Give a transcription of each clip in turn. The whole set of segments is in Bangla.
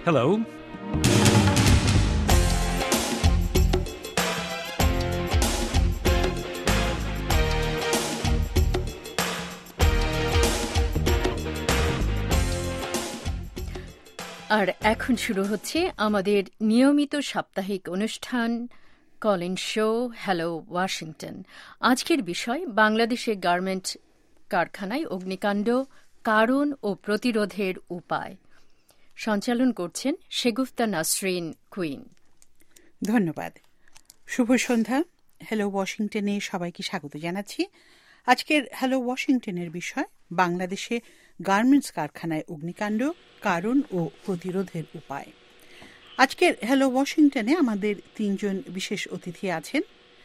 Hello. আর এখন শুরু হচ্ছে আমাদের নিয়মিত সাপ্তাহিক অনুষ্ঠান call in show hello Washington. আজকের বিষয় বাংলাদেশে গার্মেন্ট কারখানায় অগ্নিকাণ্ড, কারণ ও প্রতিরোধের উপায়। সঞ্চালন করছেন শেগুফতা নাসরিন কুইন। ধন্যবাদ। শুভ সন্ধ্যা। হ্যালো ওয়াশিংটনে সবাইকে স্বাগত জানাচ্ছি। আজকের হ্যালো ওয়াশিংটনের বিষয় বাংলাদেশে গার্মেন্টস কারখানায় অগ্নিকাণ্ড, কারণ ও প্রতিরোধের উপায়। আজকের হ্যালো ওয়াশিংটনে আমাদের তিনজন বিশেষ অতিথি আছেন।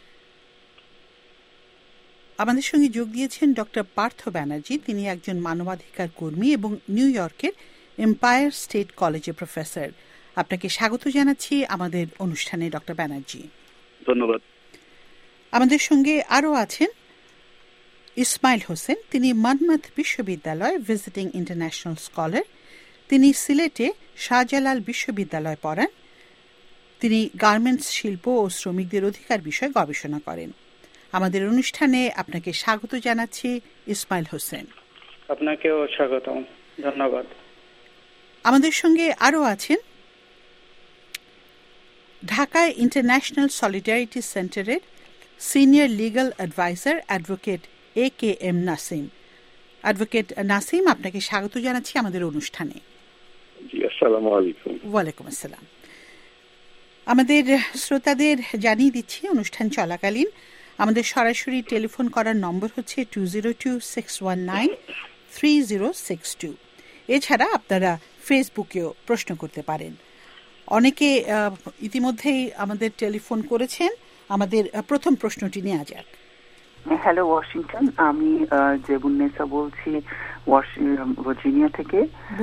আমাদের সঙ্গে যোগ দিয়েছেন ডক্টর পার্থ ব্যানার্জি। তিনি একজন মানবাধিকার কর্মী এবং নিউ ইয়র্কের এম্পায়ার স্টেট কলেজের প্রফেসর। আপনাকে স্বাগত জানাচ্ছি আমাদের অনুষ্ঠানে ডক্টর ব্যানার্জি। ধন্যবাদ। আমাদের সঙ্গে আরও আছেন ইসমাইল হোসেন। তিনি মনমত বিশ্ববিদ্যালয় ভিজিটিং ইন্টারন্যাশনাল স্কলার। তিনি সিলেটে শাহজালাল বিশ্ববিদ্যালয়ে পড়ান। তিনি গার্মেন্টস শিল্প ও শ্রমিকদের অধিকার বিষয়ে গবেষণা করেন। আমাদের অনুষ্ঠানে আপনাকে স্বাগত জানাচ্ছি ইসমাইল হোসেন। আপনাকেও স্বাগত, ধন্যবাদ। আমাদের সঙ্গে আরও আছেন ঢাকায় ইন্টারন্যাশনাল সলিডারিটি সেন্টারের senior legal adviser advocate AKM Nasim. Advocate Nasim, আপনাকে স্বাগত জানাচ্ছি আমাদের অনুষ্ঠানে। জি, আসসালামু আলাইকুম। ওয়ালাইকুম আসসালাম। আমাদের শ্রোতাদের জানিয়ে দিচ্ছি অনুষ্ঠান চলাকালীন আমাদের সরাসরি টেলিফোন করার নম্বর হচ্ছে 202-619-3062। এছাড়া আপনারা ফেসবুকেও প্রশ্ন করতে পারেন। অনেকে ইতিমধ্যেই আমাদের টেলিফোন করেছেন। আমাদের প্রথম প্রশ্নটি নেওয়া যাক। হ্যালো ওয়াশিংটন, আমি জেবুন্নেসা বলছি ভার্জিনিয়া থেকে।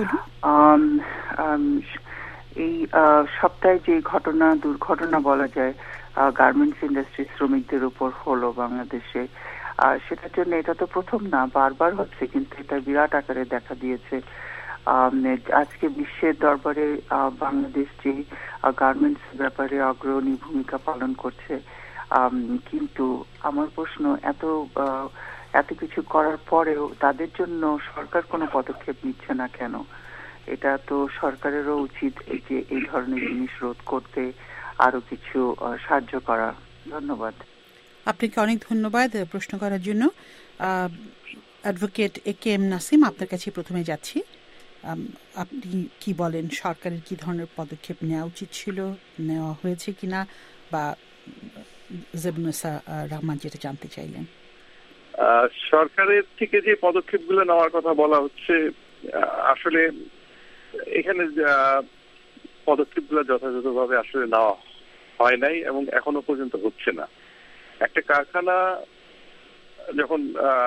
এই সপ্তাহে যে দুর্ঘটনা বলা যায় গার্মেন্টস ইন্ডাস্ট্রি শ্রমিকদের উপর হলো বাংলাদেশে, সেটার জন্য এটা তো প্রথম না, বারবার হচ্ছে, কিন্তু এটা বিরাট আকারে দেখা দিয়েছে। আজকে বিশ্বের দরবারে বাংলাদেশ যে গার্মেন্টস ব্যাপারে অগ্রণী ভূমিকা পালন করছে, কিন্তু আমার প্রশ্ন, এত কিছু করার পরেও তাদের জন্য সরকার কোনো পদক্ষেপ নিচ্ছে না কেন? এটা তো সরকারেরও উচিত যে এই ধরনের জিনিস রোধ করতে আরো কিছু সাহায্য করা। ধন্যবাদ। আপনাকে অনেক ধন্যবাদ প্রশ্ন করার জন্য। অ্যাডভোকেট AKM নাসিম, আপনার কাছে প্রথমে যাচ্ছি। আপনি কি বলেন, সরকারের কি ধরনের পদক্ষেপ নেওয়া উচিত ছিল, নেওয়া হয়েছে কিনা, বা জেবুন্নেসা রহমান যেটা জানতে চাইলেন? সরকারের থেকে যে পদক্ষেপগুলো নেওয়ার কথা বলা হচ্ছে, আসলে এখানে পদক্ষেপগুলো যথাযথভাবে আসলে নেওয়া হয় নাই এবং এখনো পর্যন্ত হচ্ছে না। একটা কারখানা যখন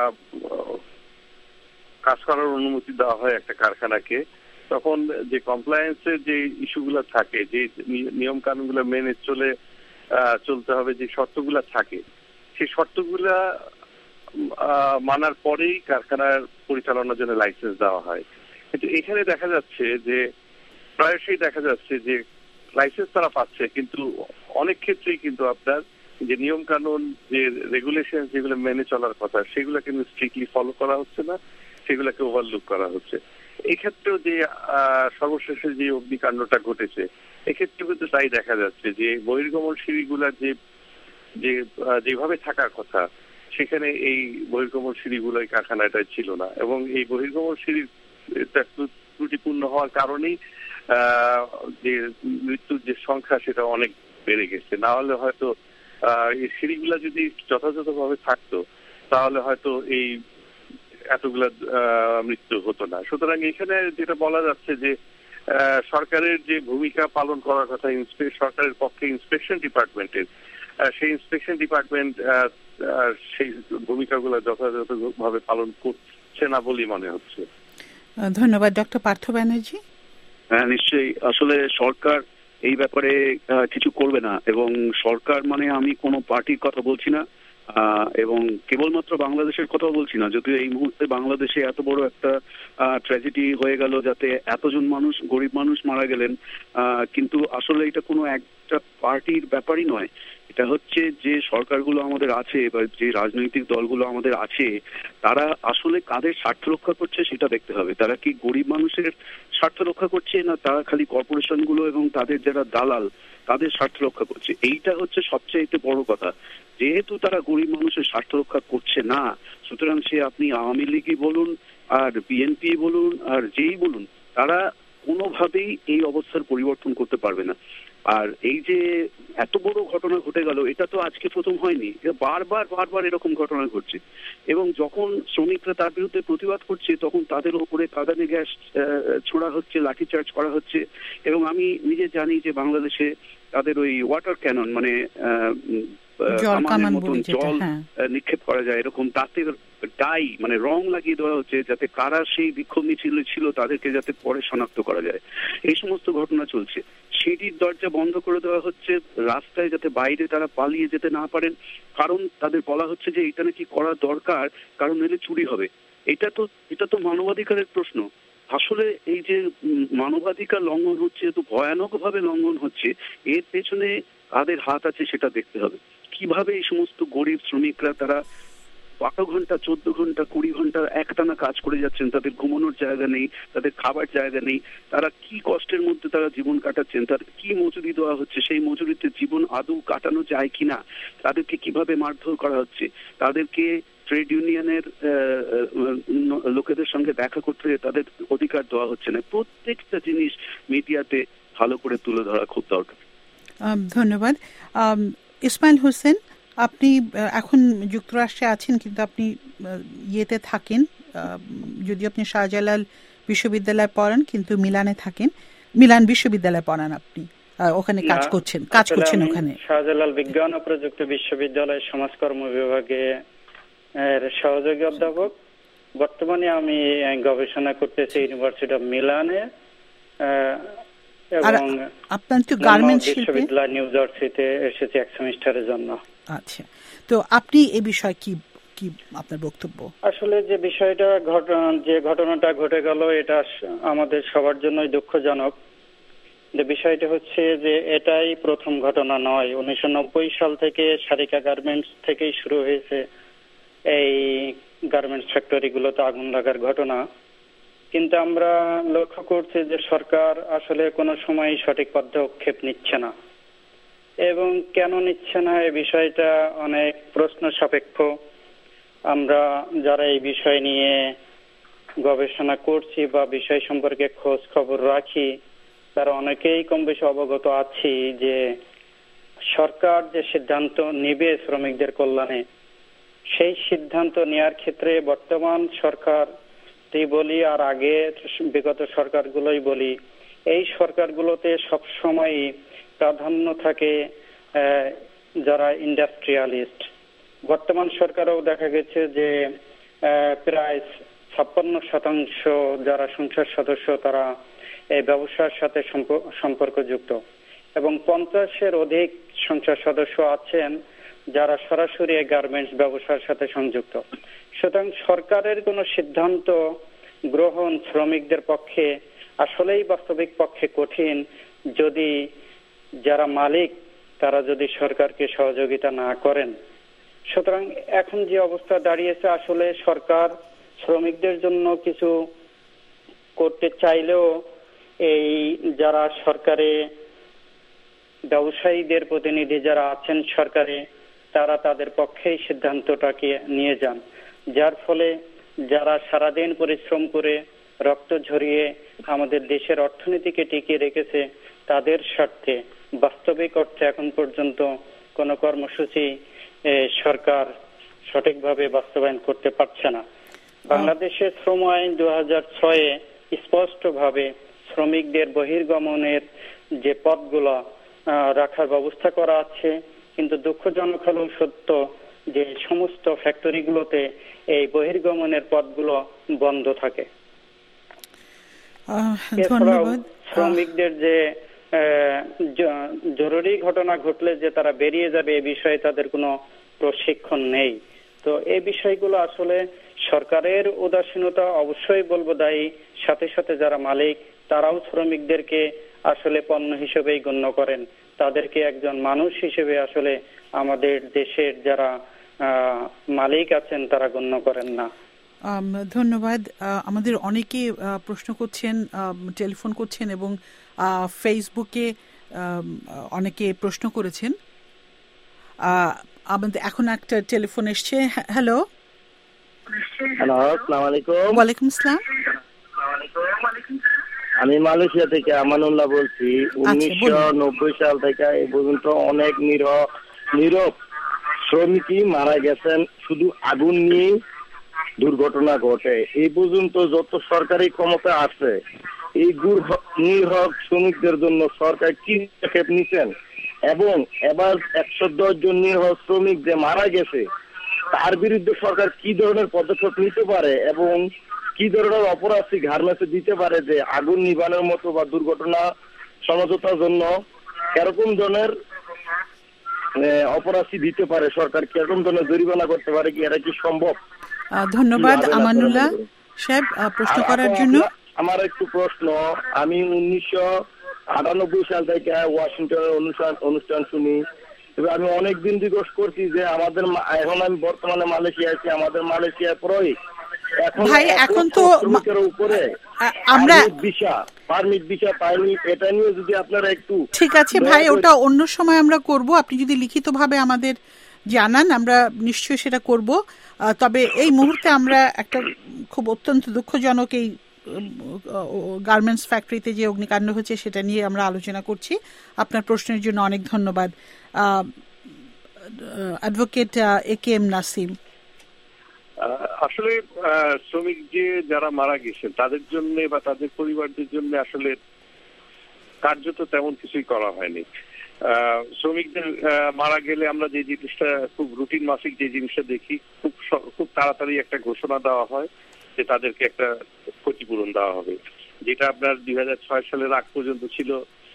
কাজ করার অনুমতি দেওয়া হয় একটা কারখানাকে, তখন যে কমপ্লায়েন্সের যে ইস্যুগুলো থাকে, যে নিয়ম কানুনগুলো মেনে চলতে হবে, যে শর্তগুলো থাকে, সেই শর্তগুলা মানার পরেই কারখানার পরিচালনার জন্য লাইসেন্স দেওয়া হয়। কিন্তু এখানে দেখা যাচ্ছে যে প্রায়শই দেখা যাচ্ছে যে লাইসেন্স তারা পাচ্ছে, কিন্তু অনেক ক্ষেত্রেই কিন্তু আপনার যে নিয়ম কানুন, যে রেগুলেশন যেগুলো মেনে চলার কথা, সেগুলো কিন্তু স্ট্রিক্টলি ফলো করা হচ্ছে না, সেগুলোকে ওভারলুক করা হচ্ছে। এক্ষেত্রেও যে সর্বশেষে যে অগ্নিকাণ্ডটা ঘটেছে, এক্ষেত্রে কিন্তু তাই দেখা যাচ্ছে যে বহির্গমন সিঁড়িগুলা যেভাবে থাকার কথা, সেখানে এই বহির্গমন সিঁড়িগুলো এই কারখানাটাই ছিল না, এবং এই বহির্গমন সিঁড়ির ত্রুটিপূর্ণ হওয়ার কারণেই যে মৃত্যুর যে সংখ্যা সেটা অনেক বেড়ে গেছে। না হলে হয়তো এই সিঁড়িগুলা যদি যথাযথভাবে থাকতো, তাহলে হয়তো এই এতগুলা মৃত্যু হতো না। সুতরাং এখানে যেটা বলা যাচ্ছে যে সরকারের যে ভূমিকা পালন করার কথা সরকারের পক্ষে ইন্সপেকশন ডিপার্টমেন্টের, সেই ইন্সপেকশন ডিপার্টমেন্ট সেই ভূমিকাগুলো যথাযথভাবে পালন করছে না বলেই মনে হচ্ছে। ধন্যবাদ। ডক্টর পার্থ ব্যানার্জি। হ্যাঁ, নিশ্চয়ই। আসলে সরকার এই ব্যাপারে কিছু করবে না, এবং সরকার মানে আমি কোনো পার্টির কথা বলছি না, এবং কেবলমাত্র বাংলাদেশের কথা বলছি না, যদিও এই মুহূর্তে বাংলাদেশে এত বড় একটা ট্র্যাজেডি হয়ে গেল, যাতে এতজন মানুষ, গরিব মানুষ মারা গেলেন, কিন্তু আসলে এটা কোনো একটা পার্টির ব্যাপারই নয়। এটা হচ্ছে যে সরকারগুলো আমাদের আছে বা যে রাজনৈতিক দলগুলো আমাদের আছে, তারা আসলে কাদের স্বার্থ রক্ষা করছে সেটা দেখতে হবে। তারা কি গরিব মানুষের স্বার্থ রক্ষা করছে, না তারা খালি কর্পোরেশনগুলো এবং তাদের যারা দালাল তাদের স্বার্থ রক্ষা করছে? এইটা হচ্ছে সবচেয়ে বড় কথা। যেহেতু তারা গরিব মানুষের স্বার্থ রক্ষা করছে না, সুতরাং সে আপনি আওয়ামী লীগই বলুন আর বিএনপি বলুন আর যেই বলুন, তারা কোনোভাবেই এই অবস্থার পরিবর্তন করতে পারবে না। আর এই যে এত বড় ঘটনা ঘটে গেল, এটা তো আজকে প্রথম হয়নি, বারবার এরকম ঘটনা ঘটছে। এবং যখন শ্রমিকরা তার বিরুদ্ধে প্রতিবাদ করছে, তখন তাদের উপরে কাঁদানে গ্যাস ছোড়া হচ্ছে, লাঠিচার্জ করা হচ্ছে। এবং আমি নিজে জানি যে বাংলাদেশে তাদের ওই ওয়াটার ক্যানন, মানে জল নিক্ষেপ করা যায় এরকম, তাতে ডাই মানে রং লাগিয়ে দেওয়া হচ্ছে, যাতে কারা সেই বিক্ষোভ মিছিল ছিল তাদেরকে যাতে পরে শনাক্ত করা যায়। এই সমস্ত ঘটনা চলছে। সিঁড়ির দরজা বন্ধ করে দেওয়া হচ্ছে, রাস্তায় যাতে বাইরে তারা পালিয়ে যেতে না পারেন, কারণ তাদের বলা হচ্ছে যে এটা নাকি করা দরকার, কারণ এলে চুরি হবে। এটা তো মানবাধিকারের প্রশ্ন। আসলে এই যে মানবাধিকার লঙ্ঘন হচ্ছে, এত ভয়ানকভাবে লঙ্ঘন হচ্ছে, এর পেছনে কাদের হাত আছে সেটা দেখতে হবে। কিভাবে এই সমস্ত গরিব শ্রমিকরা তারা 12 ঘন্টা, 14 ঘন্টা, 20 ঘন্টা একটানা কাজ করে যাচ্ছেন, তাদের ঘুমানোর জায়গা নেই, তাদের খাবার জায়গা নেই, তারা কি কষ্টের মধ্যে তারা জীবন কাটাচ্ছেন, তাদের কি মজুরি দেওয়া হচ্ছে, সেই মজুরিতে জীবন আদৌ কাটানো যায় কিনা, তাদেরকে কিভাবে মারধর করা হচ্ছে, তাদেরকে ট্রেড ইউনিয়নের লোকেদের সঙ্গে দেখা করতে তাদের অধিকার দেওয়া হচ্ছে না। প্রত্যেকটা জিনিস মিডিয়াতে ভালো করে তুলে ধরা খুব দরকার। ধন্যবাদ। ইসমাইল হোসেন, আপনি এখন যুক্তরাষ্ট্রে আছেন, কিন্তু আপনি ইয়েতে থাকেন, যদি আপনি শাহজালাল বিশ্ববিদ্যালয়ে পড়ান, কিন্তু মিলানে থাকেন, মিলান বিশ্ববিদ্যালয়ে পড়ান, আপনি ওখানে কাজ করছেন ওখানে। শাহজালাল বিজ্ঞান ও প্রযুক্তি বিশ্ববিদ্যালয়ের সমাজকর্ম বিভাগে সহযোগী অধ্যাপক। বর্তমানে আমি গবেষণা করতেছি ইউনিভার্সিটি অফ মিলানে এবং আপনার তো গার্মেন্টস বিশ্ববিদ্যালয় নিউ জার্সিতে এসেছি এক সেমিস্টারের জন্য। আচ্ছা, তো আপনি এই বিষয়ে কি আপনার বক্তব্য? আসলে যে বিষয়টা যে ঘটনাটা ঘটে গেল, এটা আমাদের সবার জন্যই দুঃখজনক। যে বিষয়টা হচ্ছে যে এটাই প্রথম ঘটনা নয়। 1990 সাল থেকে সারিকা গার্মেন্টস থেকেই শুরু হয়েছে এই গার্মেন্টস ফ্যাক্টরিগুলোতে আগুন লাগার ঘটনা। কিন্তু আমরা লক্ষ্য করছি যে সরকার আসলে কোনো সময় সঠিক পদক্ষেপ নিচ্ছে না, এবং কেন নিচ্ছে না এই বিষয়টা অনেক প্রশ্ন সাপেক্ষ। আমরা যারা এই বিষয় নিয়ে গবেষণা করছি বা বিষয় সম্পর্কে খোঁজ খবর রাখি, তারা অনেকেই কম বেশি অবগত আছি যে সরকার যে সিদ্ধান্ত নেবে শ্রমিকদের কল্যাণে, সেই সিদ্ধান্ত নেওয়ার ক্ষেত্রে বর্তমান সরকার বলি আর আগে বিগত সরকারগুলোই বলি, এই সরকারগুলোতে সবসময় প্রাধান্য থাকে যারা ইন্ডাস্ট্রিয়ালিস্ট। বর্তমান সরকারও দেখা গেছে যে প্রায় 56% যারা সংসদ সদস্য তারা এই ব্যবসার সাথে সম্পর্কযুক্ত, এবং 50-এর অধিক সংসদ সদস্য আছেন যারা সরাসরি গার্মেন্টস ব্যবসার সাথে সংযুক্ত। সুতরাং সরকারের কোনো সিদ্ধান্ত গ্রহণ শ্রমিকদের পক্ষে আসলেই বাস্তবিক পক্ষে কঠিন, যদি যারা মালিক তারা যদি সরকারকে সহযোগিতা না করেন। সুতরাং এখন যে অবস্থা দাঁড়িয়েছে, আসলে সরকার শ্রমিকদের জন্য কিছু করতে চাইলেও এই যারা সরকারে ব্যবসায়ীদের প্রতিনিধি যারা আছেন সরকারে, তারা তাদের পক্ষেই সিদ্ধান্তটাকে নিয়ে যান, যার ফলে যারা সারাদিন পরিশ্রম করে রক্ত ঝরিয়ে আমাদের দেশের অর্থনীতিকে টিকিয়ে রেখেছে, তাদের স্বার্থে বাস্তবিক অর্থে এখন পর্যন্ত কোনো কর্মসূচি সরকার সঠিকভাবে বাস্তবায়ন করতে পারছে না। বাংলাদেশের শ্রম আইন 2006 স্পষ্টভাবে শ্রমিকদের বহির্গমনের যে পথগুলো রাখার ব্যবস্থা করা আছে, কিন্তু দুঃখজনক হলেও সত্য যে সমস্ত ফ্যাক্টরিগুলোতে এই বহির্গমনের পথগুলো বন্ধ থাকে। এছাড়াও শ্রমিকদের যে জরুরি ঘটনা ঘটলে যে তারা বেরিয়ে যাবে, এই বিষয়ে তাদের কোনো প্রশিক্ষণ নেই। তো এই বিষয়গুলো আসলে সরকারের উদাসীনতা অবশ্যই বলবো দায়ী, সাথে সাথে যারা মালিক তারাও শ্রমিকদেরকে আসলে পণ্য হিসেবেই গণ্য করেন, তাদেরকে একজন মানুষ হিসেবে আসলে আমাদের দেশের যারা মালিক আছেন তারা গণ্য করেন না। ধন্যবাদ। আমাদের অনেকে প্রশ্ন করছেন, টেলিফোন করছেন এবং ফেসবুকে অনেকে প্রশ্ন করেছেন। আমাদের এখন একটা টেলিফোন এসছে। হ্যালো, আসসালামু আলাইকুম। ওয়ালাইকুম আসসালাম। আমি মালয়েশিয়া থেকে আমানুল্লাহ বলছি। 1990 সাল থেকে এই পর্যন্ত অনেক নীরব শ্রমিকই মারা গেছেন, শুধু আগুন নিয়ে দুর্ঘটনা ঘটে। এই পর্যন্ত যত সরকারি ক্ষমতা আছে এই নিরীহ শ্রমিকদের জন্য সরকার কি পদক্ষেপ নিচ্ছেন, এবং এবার 110 জন নিরীহ শ্রমিক যে মারা গেছে তার বিরুদ্ধে সরকার কি ধরনের পদক্ষেপ নিতে পারে এবং কি ধরনের অপরাধী গার্মেন্টসে দিতে পারে যে আগুন নিবানোর মতো বা দুর্ঘটনা সমঝোতার জন্য কিরকম ধরনের অপরাধী দিতে পারে সরকার, কিরকম ধরনের জরিমানা করতে পারে, কি এটা কি সম্ভব? ধন্যবাদ আমানুল্লাহ সাহেব প্রশ্ন করার জন্য। আমার একটু প্রশ্ন, আমি 1998 সাল থেকে ওয়াশিংটনের অনুষ্ঠান শুনি, তবে আমি অনেকদিন জিজ্ঞেস করছি যে আমাদের এখন আমি বর্তমানে মালয়েশিয়া আছি, আমাদের মালয়েশিয়ার প্রয়োগ ভাই এখন তো উপরে আমরা পারমিট ভিসা পাইনি, এটা নিয়ে যদি আপনারা একটু। ঠিক আছে ভাই, ওটা অন্য সময় আমরা করব। আপনি যদি লিখিতভাবে আমাদের জানান আমরা নিশ্চয়ই সেটা করব। তবে এই মুহূর্তে আমরা একটা খুব অত্যন্ত দুঃখজনক এই গার্মেন্টস ফ্যাক্টরিতে যে অগ্নিকাণ্ড হয়েছে সেটা নিয়ে আমরা আলোচনা করছি। আপনার প্রশ্নের জন্য অনেক ধন্যবাদ। Advocate AKM Nasim. আসলে শ্রমিক যে যারা মারা গেছেন তাদের জন্য বা তাদের পরিবারদের জন্য আসলে কার্যত তেমন কিছুই করা হয়নি। শ্রমিকদের মারা গেলে আমরা যে জিনিসটা খুব রুটিন মাফিক যে জিনিসটা দেখি, খুব তাড়াতাড়ি একটা ঘোষণা দেওয়া হয় যে তাদেরকে একটা ক্ষতিপূরণ দেওয়া হবে, যেটা আপনার 2006 সালের আগ পর্যন্ত ছিল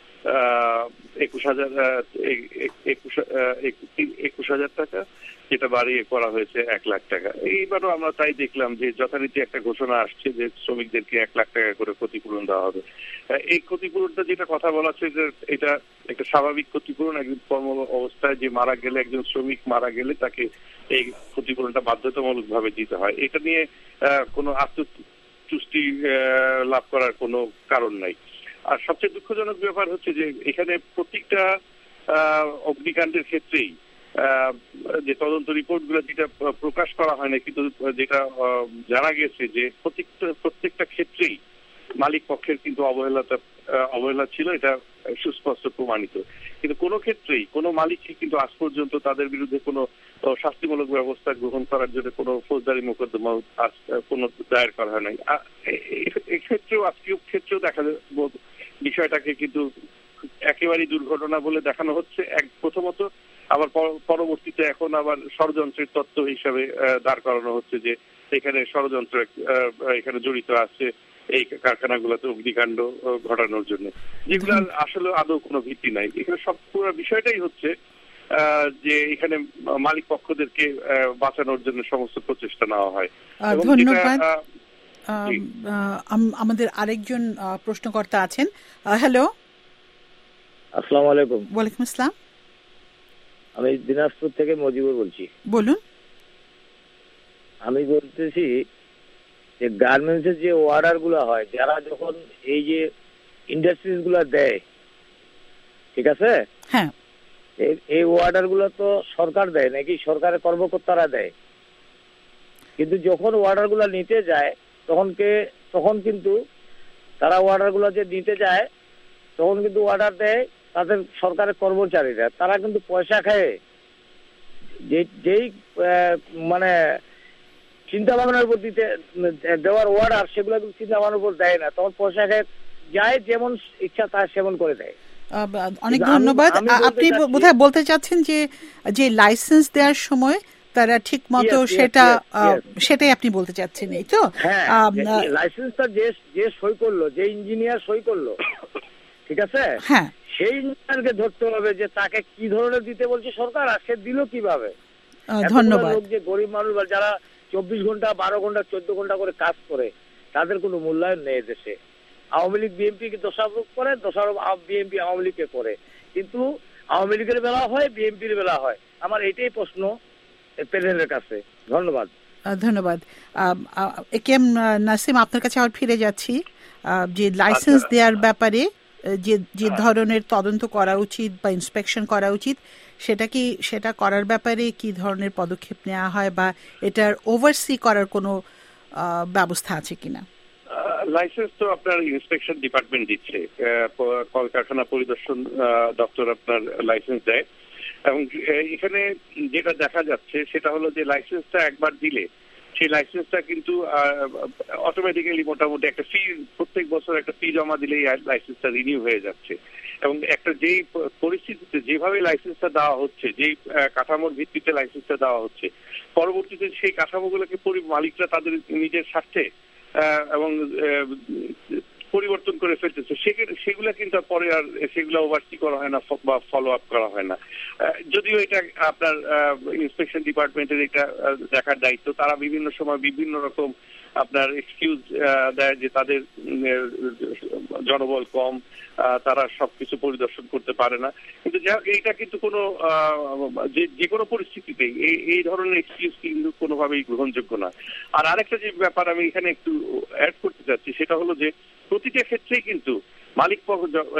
21,000 টাকা, যেটা বাড়িয়ে করা হয়েছে 1 লাখ টাকা। এইবারও আমরা তাই দেখলাম যে যথারীতি একটা ঘোষণা আসছে যে শ্রমিকদেরকে 1 লাখ টাকা করে ক্ষতিপূরণ দেওয়া হবে। এই ক্ষতিপূরণটা যেটা কথা বলা হচ্ছে যে এটা একটা স্বাভাবিক ক্ষতিপূরণ। একজন কর্ম অবস্থায় যে মারা গেলে, একজন শ্রমিক মারা গেলে তাকে এই ক্ষতিপূরণটা বাধ্যতামূলক ভাবে দিতে হয়। এটা নিয়ে কোনো আত্মতুষ্টি লাভ করার কোনো কারণ নাই। আর সবচেয়ে দুঃখজনক ব্যাপার হচ্ছে যে এখানে প্রত্যেকটা অগ্নিকাণ্ডের ক্ষেত্রেই যে তদন্ত রিপোর্টগুলো যেটা প্রকাশ করা হয় না, কিন্তু যেটা জানা গেছে যে প্রত্যেকটা ক্ষেত্রেই মালিক পক্ষের কিন্তু অবহেলা ছিল, এটা সুস্পষ্ট প্রমাণিত। কিন্তু কোনো ক্ষেত্রেই কোনো মালিকই কিন্তু আজ পর্যন্ত তাদের বিরুদ্ধে কোনো শাস্তিমূলক ব্যবস্থা গ্রহণ করার জন্য কোনো ফৌজদারি মোকদ্দমা কোনো দায়ের করা হয় নাই। এক্ষেত্রেও আজকের ক্ষেত্রেও দেখা যায় বিষয়টাকে কিন্তু একেবারেই দুর্ঘটনা বলে দেখানো হচ্ছে প্রথমত, আবার পরবর্তীতে এখন আবার ষড়যন্ত্রের তত্ত্ব হিসাবে দাঁড় করানো হচ্ছে যে এখানে ষড়যন্ত্র এখানে জড়িত আছে এই কারখানাগুলোতে অগ্নিকাণ্ড ঘটানোর জন্য, যেগুলো আসলে আদৌ কোনো ভিত্তি নাই। এখানে সব পুরো বিষয়টাই হচ্ছে যে এখানে মালিক পক্ষদেরকে বাঁচানোর জন্য সমস্ত প্রচেষ্টা নেওয়া হয়। ধন্যবাদ। আমাদের আরেকজন প্রশ্নকর্তা আছেন। হ্যালো, আসসালামু আলাইকুম। ওয়ালাইকুম আসসালাম। আমি দিনাজপুর থেকে মজিবুর বলছি। বলুন। আমি বলতেছি যে গার্মেন্টসের যে অর্ডার গুলো হয়, যারা যখন এই যে ইন্ডাস্ট্রিজ গুলা দেয়, ঠিক আছে, হ্যাঁ, এই অর্ডার গুলো তো সরকার দেয় নাকি সরকারের কর্মকর্তারা দেয়, কিন্তু যখন অর্ডার গুলা নিতে যায় তখন কিন্তু তারা অর্ডার গুলো যে নিতে যায় তখন কিন্তু অর্ডার দেয় তাদের সরকারের কর্মচারীরা, তারা কিন্তু পয়সা খায়। যেই মানে চিন্তা ভাবনার উপর দেওয়ার অর্ডার, সেগুলো কিন্তু চিন্তা ভাবনার উপর দেয় না, তখন পয়সা খায় যায়, যেমন ইচ্ছা তা সেমন করে দেয়। অনেক ধন্যবাদ। আপনি বোধহয় বলতে চাচ্ছেন যে লাইসেন্স দেওয়ার সময় তারা ঠিক মতো সেটাই আপনি বলতে চাচ্ছেন, এই তো? লাইসেন্সটা যে সই করলো, যে ইঞ্জিনিয়ার সই করলো, ঠিক আছে, হ্যাঁ, সেই ইঞ্জিনিয়ারকে ধরতে হবে যে তাকে কি ধরনের দিতে বলছে সরকার, আর সে দিল কিভাবে। ধন্যবাদ। লোক যে গরিব মানুষ বা যারা 24 ঘন্টা 12 ঘন্টা 14 ঘন্টা করে কাজ করে, তাদের কোনো মূল্যায়ন নেই দেশে। আওয়ামী লীগ বিএনপি কে দোষারোপ করে, দোষারোপ বিএনপি আওয়ামী লীগকে করে, কিন্তু আওয়ামী লীগের বেলা হয়, বিএনপির বেলা হয়। আমার এটাই প্রশ্ন প্যানেলের কাছে। ধন্যবাদ। ধন্যবাদ। একেএম নাসিম, আপনার কাছে আবার ফিরে যাচ্ছি। যে লাইসেন্স দেওয়ার ব্যাপারে যে ধরনের তদন্ত করা উচিত বা ইন্সপেকশন করা উচিত, সেটা করার ব্যাপারে কি ধরনের পদক্ষেপ নেওয়া হয় বা এটার ওভারসি করার কোনো ব্যবস্থা আছে কিনা? লাইসেন্স তো আপনার ইন্সপেকশন ডিপার্টমেন্ট দিচ্ছে, কলকারখানা পরিদর্শন দপ্তর আপনার লাইসেন্স দেয়। এবং এখানে যেটা দেখা যাচ্ছে সেটা হলো যে লাইসেন্সটা একবার দিলে সেই লাইসেন্সটা কিন্তু অটোমেটিক্যালি মোটামুটি একটা ফি, প্রত্যেক বছর একটা ফি জমা দিলেই লাইসেন্সটা রিনিউ হয়ে যাচ্ছে। এবং একটা যেই পরিস্থিতিতে যেভাবে লাইসেন্সটা দেওয়া হচ্ছে, যেই কাঠামোর ভিত্তিতে লাইসেন্সটা দেওয়া হচ্ছে, পরবর্তীতে সেই কাঠামোগুলোকে মালিকরা তাদের নিজের স্বার্থে এবং পরিবর্তন করে ফেলতেছে, সেগুলো কিন্তু পরে আর সেগুলো ওভারসি করা হয় না বা ফলো আপ করা হয় না। যদিও এটা আপনার ইন্সপেকশন ডিপার্টমেন্টের এটা দেখার দায়িত্ব। তারা বিভিন্ন সময় বিভিন্ন রকম আপনার এক্সকিউজ দেয় যে তাদের জনবল কম, তারা সবকিছু পরিদর্শন করতে পারে না। কিন্তু এইটা কিন্তু কোনো যে কোনো পরিস্থিতিতে এই ধরনের এক্সকিউজ কিন্তু কোনোভাবেই গ্রহণযোগ্য না। আর আরেকটা যে ব্যাপার আমি এখানে একটু অ্যাড করতে চাচ্ছি সেটা হলো যে প্রতিটা ক্ষেত্রেই কিন্তু মালিক পক্ষ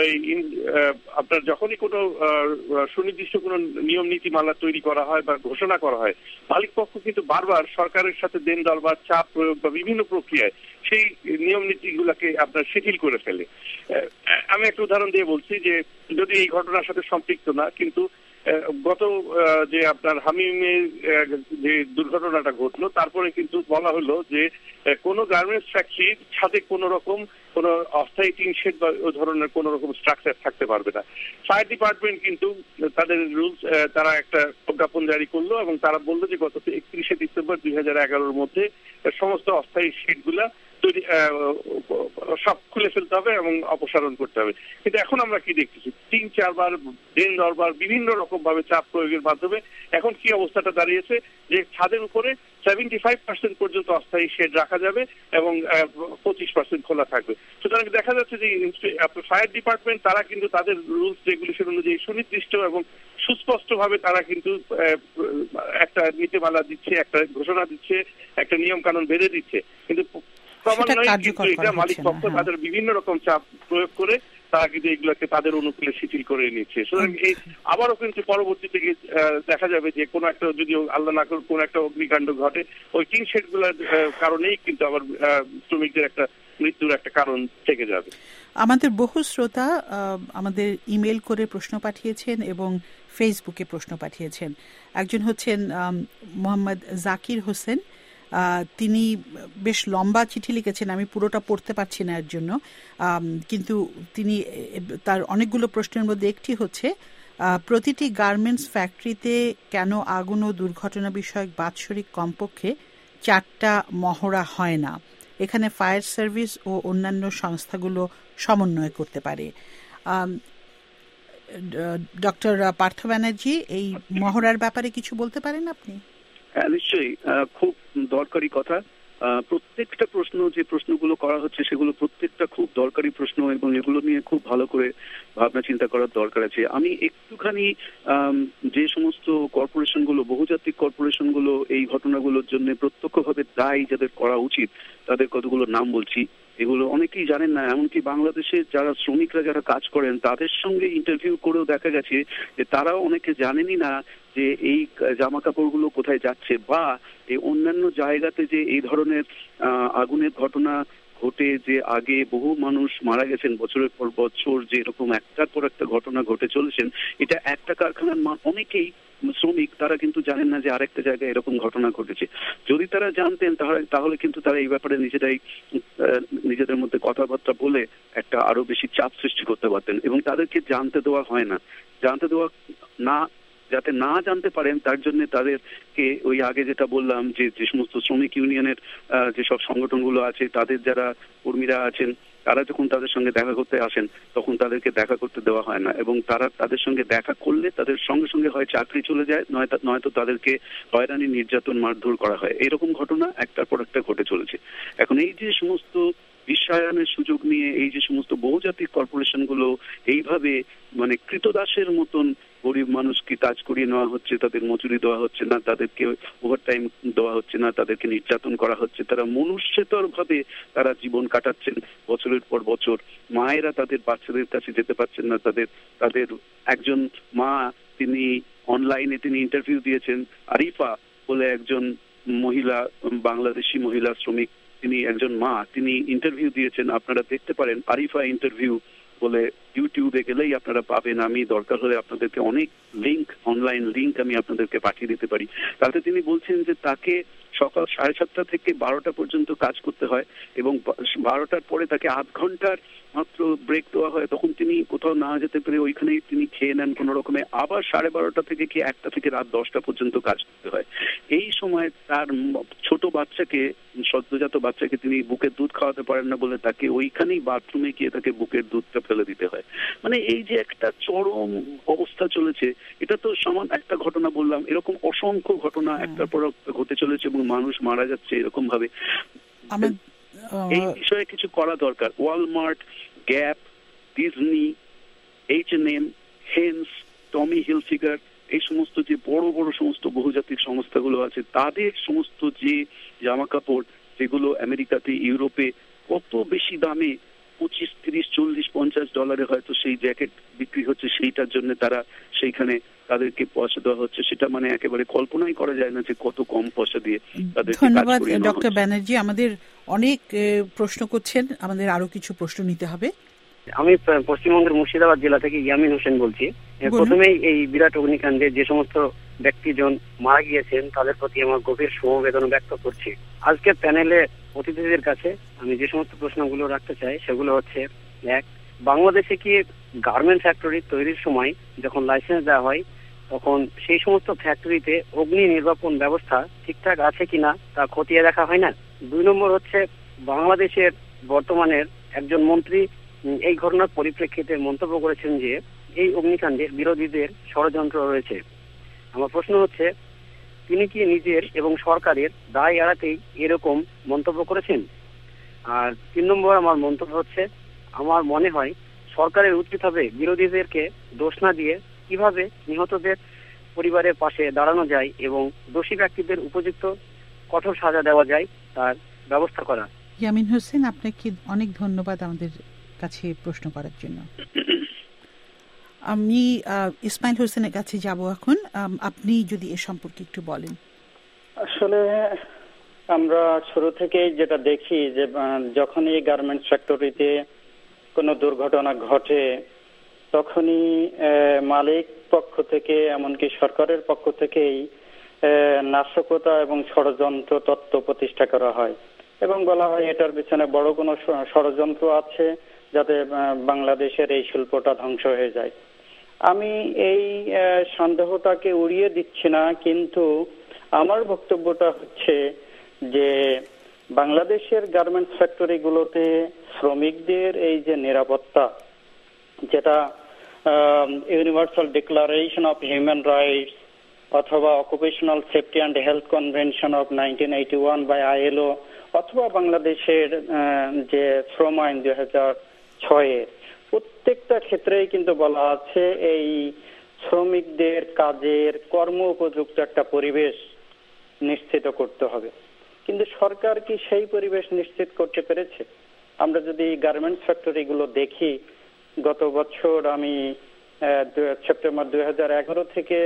আপনার যখনই কোনো সুনির্দিষ্ট কোনো নিয়ম নীতিমালা তৈরি করা হয় বা ঘোষণা করা হয়, মালিক পক্ষ কিন্তু বারবার সরকারের সাথে দেন দল বা চাপ প্রয়োগ বা বিভিন্ন প্রক্রিয়ায় সেই নিয়ম নীতিগুলোকে আপনার শিথিল করে ফেলে। আমি একটা উদাহরণ দিয়ে বলছি যে যদি এই ঘটনার সাথে সম্পৃক্ত না, কিন্তু গত যে আপনার হামিমের যে দুর্ঘটনাটা ঘটলো, তারপরে কিন্তু বলা হলো যে কোনো গার্মেন্টস ফ্যাক্টরির ছাদে কোনো রকম কোনো অস্থায়ী টিন শেড বা ওই ধরনের কোনো রকম স্ট্রাকচার থাকতে পারবে না। ফায়ার ডিপার্টমেন্ট কিন্তু তাদের রুলস তারা একটা প্রজ্ঞাপন জারি করলো এবং তারা বললো যে গত 31শে ডিসেম্বর 2011-র মধ্যে সমস্ত অস্থায়ী শেডগুলা সব খুলে ফেলতে হবে এবং অপসারণ করতে হবে। কিন্তু এখন আমরা কি দেখতেছি, 3-4 বার দিন দরবার বিভিন্ন রকম ভাবে চাপ প্রয়োগের মাধ্যমে এখন কি অবস্থাটা দাঁড়িয়েছে যে ছাদের উপরে 75% পর্যন্ত অস্থায়ী শেড রাখা যাবে এবং 25% খোলা থাকবে। সুতরাং দেখা যাচ্ছে যে ফায়ার ডিপার্টমেন্ট তারা কিন্তু তাদের রুলস রেগুলেশন অনুযায়ী সুনির্দিষ্ট এবং সুস্পষ্ট ভাবে তারা কিন্তু একটা নীতিমালা দিচ্ছে, একটা ঘোষণা দিচ্ছে, একটা নিয়ম কানুন বেঁধে দিচ্ছে, কিন্তু মালিক পক্ষ তাদের বিভিন্ন রকম চাপ প্রয়োগ করে তারা কিন্তু এগুলোকে তাদের অনুকূলে শিথিল করে নিচ্ছে। সুতরাং এই আবারও কিন্তু পরবর্তীতে দেখা যাবে যে কোনো একটা যদি আল্লাহ না করে কোনো একটা অগ্নিকাণ্ড ঘটে, ওই টিন শেড গুলোর কারণেই কিন্তু আবার শ্রমিকদের একটা মৃত্যুর একটা কারণ থেকে যাবে। আমাদের বহু শ্রোতা আমাদের ইমেল করে প্রশ্ন পাঠিয়েছেন এবং ফেসবুকে প্রশ্ন পাঠিয়েছেন। একজন হচ্ছেন মোহাম্মদ জাকির হোসেন, তিনি বেশ লম্বা চিঠি লিখেছেন, আমি পুরোটা পড়তে পারছি না এর জন্য, কিন্তু তিনি তার অনেকগুলো প্রশ্নের মধ্যে একটি হচ্ছে প্রতিটি গার্মেন্টস ফ্যাক্টরিতে কেন আগুন ও দুর্ঘটনা বিষয়ক বাৎসরিক কমপক্ষে 4টা মহড়া হয় না? এখানে ফায়ার সার্ভিস ও অন্যান্য সংস্থাগুলো সমন্বয় করতে পারে। ডক্টর পার্থ ব্যানার্জি, এই মহড়ার ব্যাপারে কিছু বলতে পারেন আপনি? হ্যাঁ, নিশ্চয়ই, খুব দরকারি কথা। প্রত্যেকটা প্রশ্ন যে প্রশ্নগুলো করা হচ্ছে সেগুলো প্রত্যেকটা খুব দরকারি প্রশ্ন এবং এগুলো নিয়ে খুব ভালো করে ভাবনা চিন্তা করার দরকার আছে। আমি একটুখানি যে সমস্ত কর্পোরেশনগুলো, বহুজাতিক কর্পোরেশনগুলো এই ঘটনাগুলোর জন্য প্রত্যক্ষভাবে দায়ী, যাদের করা উচিত তাদের কতগুলো নাম বলছি। এগুলো অনেকেই জানেন না, এমনকি বাংলাদেশে যারা শ্রমিকরা যারা কাজ করেন তাদের সঙ্গে ইন্টারভিউ করেও দেখা গেছে যে তারাও অনেকে জানেনই না যে এই জামা কাপড়গুলো কোথায় যাচ্ছে, বা এই অন্যান্য জায়গাতে যে এই ধরনের আগুনের ঘটনা ঘটে যে আগে বহু মানুষ মারা গেছেন বছরের পর বছর, যে এরকম একটার পর একটা ঘটনা ঘটে চলেছেন, এটা একটা কারখানার অনেকেই শ্রমিক তারা কিন্তু জানেন না যে আরেকটা জায়গায় এরকম ঘটনা ঘটেছে। যদি তারা জানতেন তাহলে কিন্তু তারা এই ব্যাপারে নিজেদের মধ্যে কথাবার্তা বলে একটা আরো বেশি চাপ সৃষ্টি করতে পারতেন, এবং তাদেরকে জানতে দেওয়া হয় না। জানতে দেওয়া না, যাতে না জানতে পারেন তার জন্য তাদেরকে ওই আগে যেটা বললাম যে সমস্ত শ্রমিক ইউনিয়নের যেসব সংগঠনগুলো আছে, তাদের যারা কর্মীরা আছেন তারা যখন তাদের সঙ্গে দেখা করতে আসেন তখন তাদেরকে দেখা করতে দেওয়া হয় না, এবং তারা তাদের সঙ্গে দেখা করলে তাদের সঙ্গে সঙ্গে হয় চাকরি চলে যায়, নয়তো তাদেরকে হয়রানি, নির্যাতন, মারধর করা হয়। এরকম ঘটনা একটার পর একটা ঘটে চলেছে। এখন এই যে সমস্ত বিশ্বায়নের সুযোগ নিয়ে এই যে সমস্ত বহুজাতিক কর্পোরেশন গুলো এইভাবে মানে কৃতদাসের মতন গরিব মানুষকে কাজ করিয়ে নেওয়া হচ্ছে, তাদের মজুরি দেওয়া হচ্ছে না, তাদেরকে ওভারটাইম দেওয়া হচ্ছে না, তাদেরকে নির্যাতন করা হচ্ছে, তারা মনুষ্যতর ভাবে তারা জীবন কাটাচ্ছেন বছরের পর বছর। মায়েরা তাদের বাচ্চাদের কাছে যেতে পারছেন না। তাদের একজন মা, তিনি অনলাইনে তিনি ইন্টারভিউ দিয়েছেন, আরিফা বলে একজন মহিলা, বাংলাদেশি মহিলা শ্রমিক, তিনি একজন মা, তিনি ইন্টারভিউ দিয়েছেন। আপনারা দেখতে পারেন আরিফা ইন্টারভিউ বলে, ইউটিউবে গেলেই আপনারা পাবেন। আমি দরকার হলে আপনাদেরকে অনেক লিঙ্ক, অনলাইন লিঙ্ক আমি আপনাদেরকে পাঠিয়ে দিতে পারি। তাতে তিনি বলছেন যে তাকে সকাল 7:30 থেকে 12টা পর্যন্ত কাজ করতে হয়, এবং 12টার পরে তাকে আধ ঘন্টার মাত্র ব্রেক দেওয়া হয়। তখন তিনি কোথাও না যেতে পেরে ওইখানেই তিনি খেয়ে নেন কোনো রকমে। আবার 12:30 থেকে কি 1টা থেকে রাত 10টা পর্যন্ত কাজ করতে হয়। এই সময় তার ছোট বাচ্চাকে, সদ্যজাত বাচ্চাকে তিনি বুকের দুধ খাওয়াতে পারেন না বলে তাকে ওইখানেই বাথরুমে গিয়ে তাকে বুকের দুধটা ফেলে দিতে হয়। মানে এই যে একটা চরম অবস্থা চলেছে, এটা তো সমান একটা ঘটনা বললাম, এরকম অসংখ্য ঘটনা একটার পর ঘটে চলেছে এবং মানুষ মারা যাচ্ছে এরকম ভাবে। এই বিষয়ে কিছু করা দরকার। Walmart, Gap, Disney, H&M, Hanes, Tommy Hilfiger, এই সমস্ত যে বড় বড় সমস্ত বহুজাতিক সংস্থাগুলো আছে, তাদের সমস্ত যে জামা কাপড় যেগুলো আমেরিকাতে, ইউরোপে কত বেশি দামে $25, $30, $40, $50 হয়তো সেই জ্যাকেট বিক্রি হচ্ছে, সেইটার জন্য তারা সেইখানে তাদেরকে পয়সা দেওয়া হচ্ছে। সেটা মানে একেবারে কল্পনাই করা যায় না যে কত কম পয়সা দিয়ে তাদের। ধন্যবাদ ডক্টর ব্যানার্জি। আমাদের অনেক প্রশ্ন করছেন, আমাদের আরো কিছু প্রশ্ন নিতে হবে। আমি পশ্চিমবঙ্গের মুর্শিদাবাদ জেলা থেকে ইয়ামিন হোসেন বলছি। প্রথমেই এই বিরাট অগ্নিকাণ্ডে যে সমস্ত ব্যক্তিজন মারা গিয়েছেন তাদের প্রতি আমার গভীর সমবেদনা ব্যক্ত করছি। আজকের প্যানেলে অতিথিদের কাছে আমি যে সমস্ত প্রশ্নগুলো রাখতে চাই সেগুলো হচ্ছে, 1, বাংলাদেশে কি গার্মেন্ট ফ্যাক্টরি তৈরির সময় যখন লাইসেন্স দেওয়া হয় তখন সেই সমস্ত ফ্যাক্টরিতে অগ্নি নির্বাপন ব্যবস্থা ঠিকঠাক আছে কিনা তা খতিয়ে দেখা হয় না? 2 নম্বর হচ্ছে, বাংলাদেশের বর্তমানের একজন মন্ত্রী এই ঘটনার পরিপ্রেক্ষিতে মন্তব্য করেছেন যে এই অগ্নিকাণ্ডে বিরোধীদের ষড়যন্ত্র রয়েছে। আমার প্রশ্ন হচ্ছে, তিনি কি নিজের এবং সরকারের দায় এড়াতেই এরকম মন্তব্য করেছেন? আর 3 নম্বর আমার মন্তব্য হচ্ছে, আমার মনে হয় সরকারের উচিত হবে বিরোধীদেরকে দোষ না দিয়ে কিভাবে নিহতদের পরিবারের পাশে দাঁড়ানো যায় এবং দোষী ব্যক্তিদের উপযুক্ত কঠোর সাজা দেওয়া যায় তার ব্যবস্থা করা। ইয়ামিন হোসেন, আপনাকে অনেক ধন্যবাদ আমাদের কাছে প্রশ্ন করার জন্য। আমি ইসমাইল হোসেনের কাছে যাব এখন। আপনি যদি এ সম্পর্কে একটু বলেন। আসলে আমরা শুরু থেকেই যেটা দেখি যে যখনই গার্মেন্টস ফ্যাক্টরিতে কোনো দুর্ঘটনা ঘটে তখনই মালিক পক্ষ থেকে এমনকি সরকারের পক্ষ থেকেই নাশকতা এবং ষড়যন্ত্র তত্ত্ব প্রতিষ্ঠা করা হয় এবং বলা হয় এটার পিছনে বড় কোনো ষড়যন্ত্র আছে যাতে বাংলাদেশের এই শিল্পটা ধ্বংস হয়ে যায়। আমি এই সন্দেহটাকে উড়িয়ে দিচ্ছি না, কিন্তু আমার বক্তব্যটা হচ্ছে যে বাংলাদেশের গার্মেন্টস ফ্যাক্টরিগুলোতে শ্রমিকদের এই যে নিরাপত্তা, যেটা universal declaration of human rights অথবা occupational safety and health convention of 1981 by ILO অথবা বাংলাদেশের যে শ্রম আইন 2006 প্রত্যেকটা ক্ষেত্রেই কিন্তু বলা আছে এই শ্রমিকদের কাজের কর্ম উপযুক্ত একটা পরিবেশ নিশ্চিত করতে হবে। কিন্তু সরকার কি সেই পরিবেশ নিশ্চিত করতে পেরেছে? আমরা যদি গার্মেন্টস ফ্যাক্টরিগুলো দেখি, গত বছর আমি সেপ্টেম্বর 2011 থেকে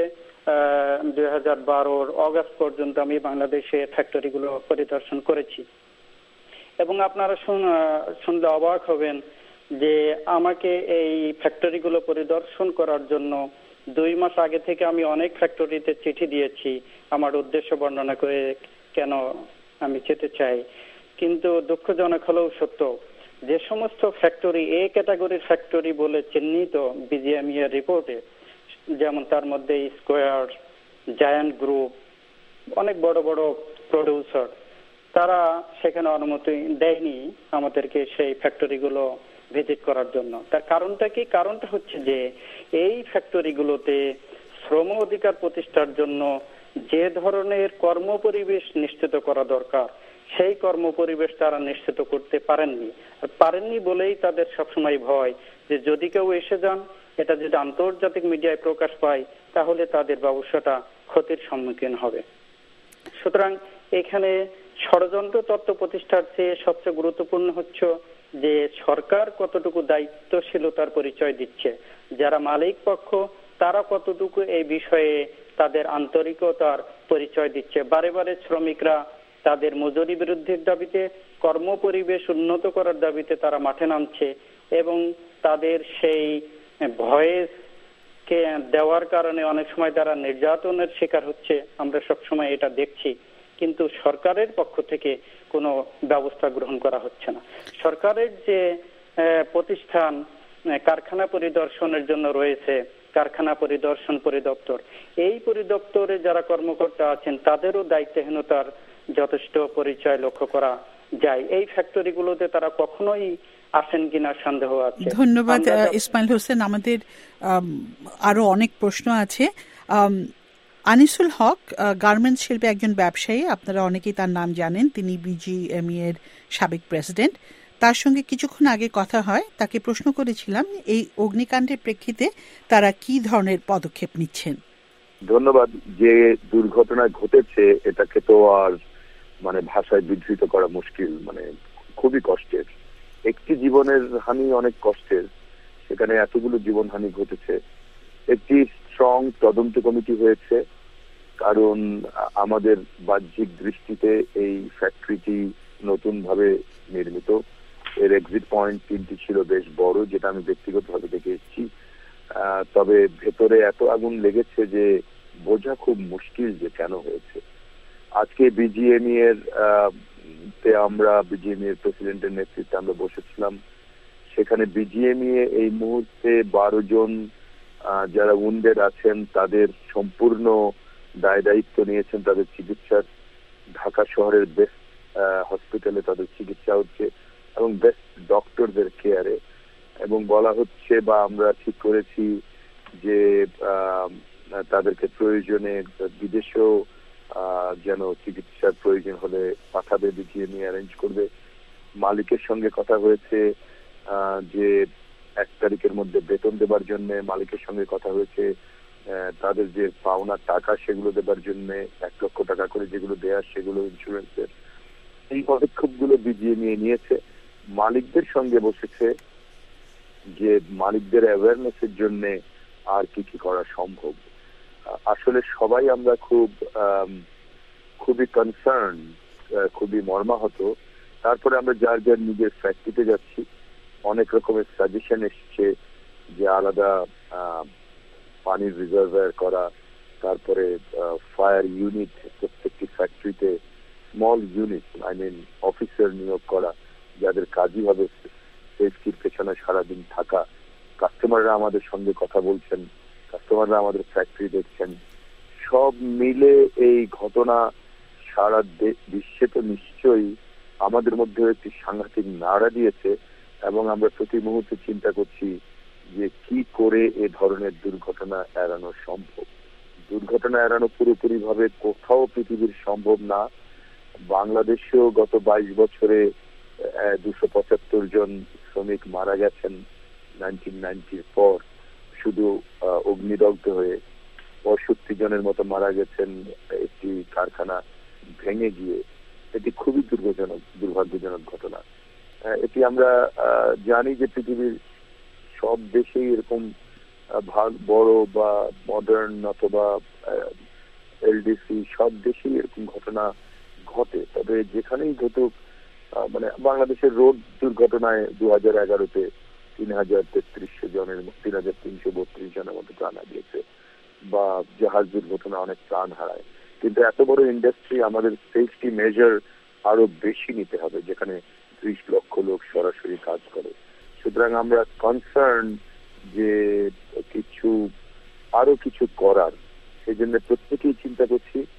2012 অগাস্ট পর্যন্ত আমি বাংলাদেশে ফ্যাক্টরিগুলো পরিদর্শন করেছি এবং আপনারা শুনলে অবাক হবেন যে আমাকে এই ফ্যাক্টরিগুলো পরিদর্শন করার জন্য 2 মাস আগে থেকে আমি অনেক ফ্যাক্টরিতে চিঠি দিয়েছি আমার উদ্দেশ্য বর্ণনা করে কেন আমি যেতে চাই। কিন্তু দুঃখজনক হলেও সত্য, যে সমস্ত ফ্যাক্টরি এ ক্যাটাগরির ফ্যাক্টরি বলে চিহ্নিত BGMEA রিপোর্টে, যেমন তার মধ্যে স্কোয়ার, জায়ান্ট গ্রুপ, অনেক বড় বড় প্রডিউসার, তারা সেখানে অনুমতি দেয়নি আমাদেরকে সেই ফ্যাক্টরিগুলো ভিজিট করার জন্য। তার কারণটা কি? কারণটা হচ্ছে যে এই ফ্যাক্টরিগুলোতে শ্রম অধিকার প্রতিষ্ঠার জন্য যে ধরনের কর্মপরিবেশ নিশ্চিত করা দরকার সেই কর্মপরিবেশ তারা নিশ্চিত করতে পারেননি। আর পারেননি বলেই তাদের সবসময় ভয় যে যদি কেউ এসে যান, এটা যদি আন্তর্জাতিক মিডিয়ায় প্রকাশ পায় তাহলে তাদের ব্যবসাটা ক্ষতির সম্মুখীন হবে। সুতরাং এখানে ষড়যন্ত্র তত্ত্ব প্রতিষ্ঠার চেয়ে সবচেয়ে গুরুত্বপূর্ণ হচ্ছে যে সরকার কতটুকু দায়িত্বশীলতার পরিচয় দিচ্ছে, যারা মালিক পক্ষ তারা কতটুকু এই বিষয়ে তাদের আন্তরিকতার পরিচয় দিচ্ছে। বারে বারে শ্রমিকরা তাদের মজুরি বৃদ্ধির দাবিতে, কর্ম পরিবেশ উন্নত করার দাবিতে তারা মাঠে নামছে এবং তাদের সেই ভয়েস কে দেওয়ার কারণে অনেক সময় তারা নির্যাতনের শিকার হচ্ছে। আমরা সবসময় এটা দেখছি, কিন্তু সরকারের পক্ষ থেকে কোনো ব্যবস্থা গ্রহণ করা হচ্ছে না। সরকারের যে প্রতিষ্ঠান কারখানা পরিদর্শনের জন্য রয়েছে, কারখানা পরিদর্শন পরিদপ্তর, এই পরিদপ্তরে যারা কর্মকর্তা আছেন তাদেরও দায়িত্বহীনতার যথেষ্ট পরিচয় লক্ষ্য করা যায়। এই ফ্যাক্টরিগুলোতে তারা কখনোই আসেন কিনা সন্দেহ আছে। ধন্যবাদ ইসমাইল হোসেন। আমাদের আরো অনেক প্রশ্ন আছে। আনিসুল হক গার্মেন্টস শিল্পে একজন ব্যবসায়ী, আপনারা অনেকেই তার নাম জানেন, তিনি বিজিএমইএ এর সাবেক প্রেসিডেন্ট। তার সঙ্গে কিছুক্ষণ আগে কথা হয়, তাকে প্রশ্ন করেছিলাম এই অগ্নিকাণ্ডের প্রেক্ষিতে তারা কি ধরনের পদক্ষেপ নিচ্ছেন। ধন্যবাদ। যে দুর্ঘটনা ঘটেছে এটাকে তো আর ভাষায় বিধৃত করা মুশকিল, খুবই কষ্টের। একটি জীবনের হানি অনেক কষ্টের, সেখানে এতগুলো জীবনহানি ঘটেছে। একটি স্ট্রং তদন্ত কমিটি হয়েছে, কারণ আমাদের বাহ্যিক দৃষ্টিতে এই ফ্যাক্টরিটি নতুন ভাবে নির্মিত। এর এক্সিট পয়েন্ট 3টি ছিল বেশ বড়, যেটা আমি ব্যক্তিগতভাবে দেখে এসেছি। তবে ভেতরে এত আগুন লেগেছে যে বোঝা খুব মুশকিল যে কেন হয়েছে। আজকে বিজিএমইএ এর বিজিএমইএ এর প্রেসিডেন্টের নেতৃত্বে আমরা বসেছিলাম। সেখানে বিজিএমইএ এই মুহূর্তে 12 জন যারা উইন্ডেড আছেন তাদের সম্পূর্ণ দায়িত্ব নিয়েছেন তাদের চিকিৎসার। ঢাকা শহরের বেস্ট হসপিটালে তাদের চিকিৎসা হচ্ছে এবং বেস্ট ডক্টরদের কেয়ারে, এবং বলা হচ্ছে বা আমরা ঠিক করেছি যে তাদেরকে প্রয়োজনে বিদেশেও যেন চিকিৎসার প্রয়োজন হলে পাঠাবে, বিজিএমইএ অ্যারেঞ্জ করবে। মালিকের সঙ্গে কথা হয়েছে যে 1 তারিখের মধ্যে বেতন দেবার জন্য, মালিকের সঙ্গে কথা হয়েছে তাদের যে পাওনা টাকা সেগুলো দেবার জন্য 1 লক্ষ টাকা করে যেগুলো দেয়ার সেগুলো ইন্স্যুরেন্সের। এই পদক্ষেপগুলো বিজিএমইএ নিয়েছে। মালিকদের সঙ্গে বসেছে যে মালিকদের অ্যাওয়ারনেসের জন্য আর কি কি করা সম্ভব। আসলে সবাই আমরা খুবই কনসার্ন, খুবই মর্মাহত। তারপরে আমরা যার যার নিজের ফ্যাক্টরিতে যাচ্ছি, অনেক রকমের সাজেশন এসছে যে আলাদা পানির রিজার্ভার করা, তারপরে ফায়ার ইউনিট প্রত্যেকটি ফ্যাক্টরিতে, স্মল ইউনিট অফিসার নিয়োগ করা যাদের কাজই হবে সেফটির পেছনে সারাদিন থাকা। কাস্টমাররা আমাদের সঙ্গে কথা বলছেন, কাস্টমাররা আমাদের ফ্যাক্টরি দেখছেন। সব মিলে এই ঘটনা সারা বিশ্বে তো নিশ্চয়ই আমাদের মধ্যে একটি সাংঘাতিক নাড়া দিয়েছে, এবং আমরা প্রতি মুহূর্তে চিন্তা করছি যে কি করে এ ধরনের দুর্ঘটনা এড়ানো সম্ভব। দুর্ঘটনা এড়ানো পুরোপুরি ভাবে কোথাও পৃথিবীর সম্ভব না। বাংলাদেশেও গত 22 বছরে 275 জন শ্রমিক মারা গেছেন 1990 পর, শুধু অগ্নিদগ্ধ হয়ে। 65 জনের মতো মারা গেছেন একটি কারখানা ভেঙে গিয়ে। এটি খুবই দুর্ভাগ্যজনক ঘটনা। এটি আমরা জানি যে পৃথিবীর সব দেশেই এরকম বড় বা মডার্ন অথবা এলডিসি সব দেশেই এরকম ঘটনা ঘটে। তবে যেখানেই ঘটুক, বাংলাদেশের রোড দুর্ঘটনায় 2011-তে 3,332 জনের মতো প্রাণ হারিয়েছে, বা জাহাজ দুর্ঘটনা অনেক প্রাণ হারায়। কিন্তু এত বড় ইন্ডাস্ট্রি, আমাদের সেফটি মেজার আরো বেশি নিতে হবে, যেখানে 30 লক্ষ লোক সরাসরি কাজ করে। সুতরাং আমরা কনসার্ন যে আরো কিছু করার, সেই জন্য প্রত্যেকেই চিন্তা করছি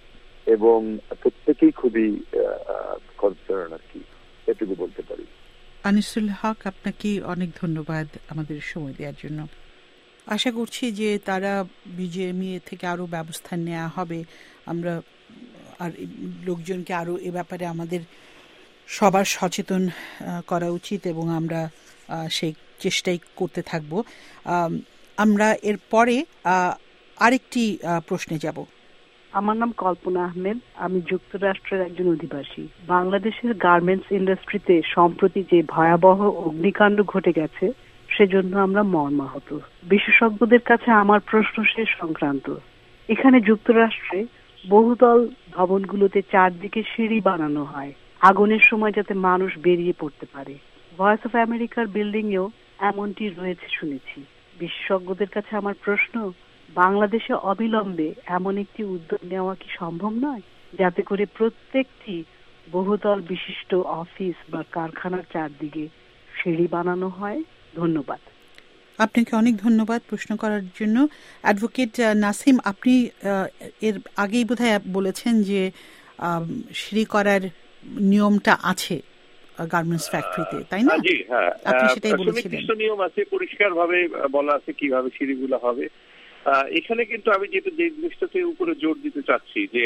এবং প্রত্যেকেই খুবই কনসার্ন আর কি, এটুকু বলতে পারি। আনিসুল হক, আপনাকে অনেক ধন্যবাদ আমাদের সময় দেওয়ার জন্য। আশা করছি যে তারা বিজেএমইএ থেকে আরও ব্যবস্থা নেওয়া হবে। আমরা আর লোকজনকে আরও এ ব্যাপারে আমাদের সবার সচেতন করা উচিত এবং আমরা সেই চেষ্টাই করতে থাকব। আমরা এর পরে আরেকটি প্রশ্নে যাব। আমার নাম কল্পনা আহমেদ, আমি যুক্তরাষ্ট্রের একজন অধিবাসী। বাংলাদেশের গার্মেন্টস ইন্ডাস্ট্রিতে সম্প্রতি যে ভয়াবহ অগ্নিকাণ্ড ঘটে গেছে সেজন্য আমরা মর্মাহত। বিশেষজ্ঞদের কাছে আমার প্রশ্ন সে সংক্রান্ত। এখানে যুক্তরাষ্ট্রে বহুতল ভবনগুলোতে চারদিকে সিঁড়ি বানানো হয় আগুনের সময় যাতে মানুষ বেরিয়ে পড়তে পারে। ভয়েস অফ আমেরিকার বিল্ডিং এও এমনটি রয়েছে শুনেছি। বিশেষজ্ঞদের কাছে আমার প্রশ্ন, বাংলাদেশে অবিলম্বে এমন একটি উদ্যোগ নেওয়া কি সম্ভব নয় যাতে করে প্রত্যেকটি বহুতল বিশিষ্ট অফিস বা কারখানার চারদিকে সিঁড়ি বানানো হয়? ধন্যবাদ। আপনাকে অনেক ধন্যবাদ প্রশ্ন করার জন্য। অ্যাডভোকেট নাসিম, আপনি এর আগেই বোধহয় বলেছেন যে সিঁড়ি করার নিয়মটা আছে গার্মেন্টস ফ্যাক্টরিতে, তাই না? জি হ্যাঁ, আপনি সেটাই বলেছিলেন। নির্দিষ্ট নিয়ম আছে, পরিষ্কারভাবে বলা আছে কিভাবে সিঁড়িগুলো হবে। এখানে কিন্তু আমি যেটা যে জিনিসটাতে উপরে জোর দিতে চাচ্ছি যে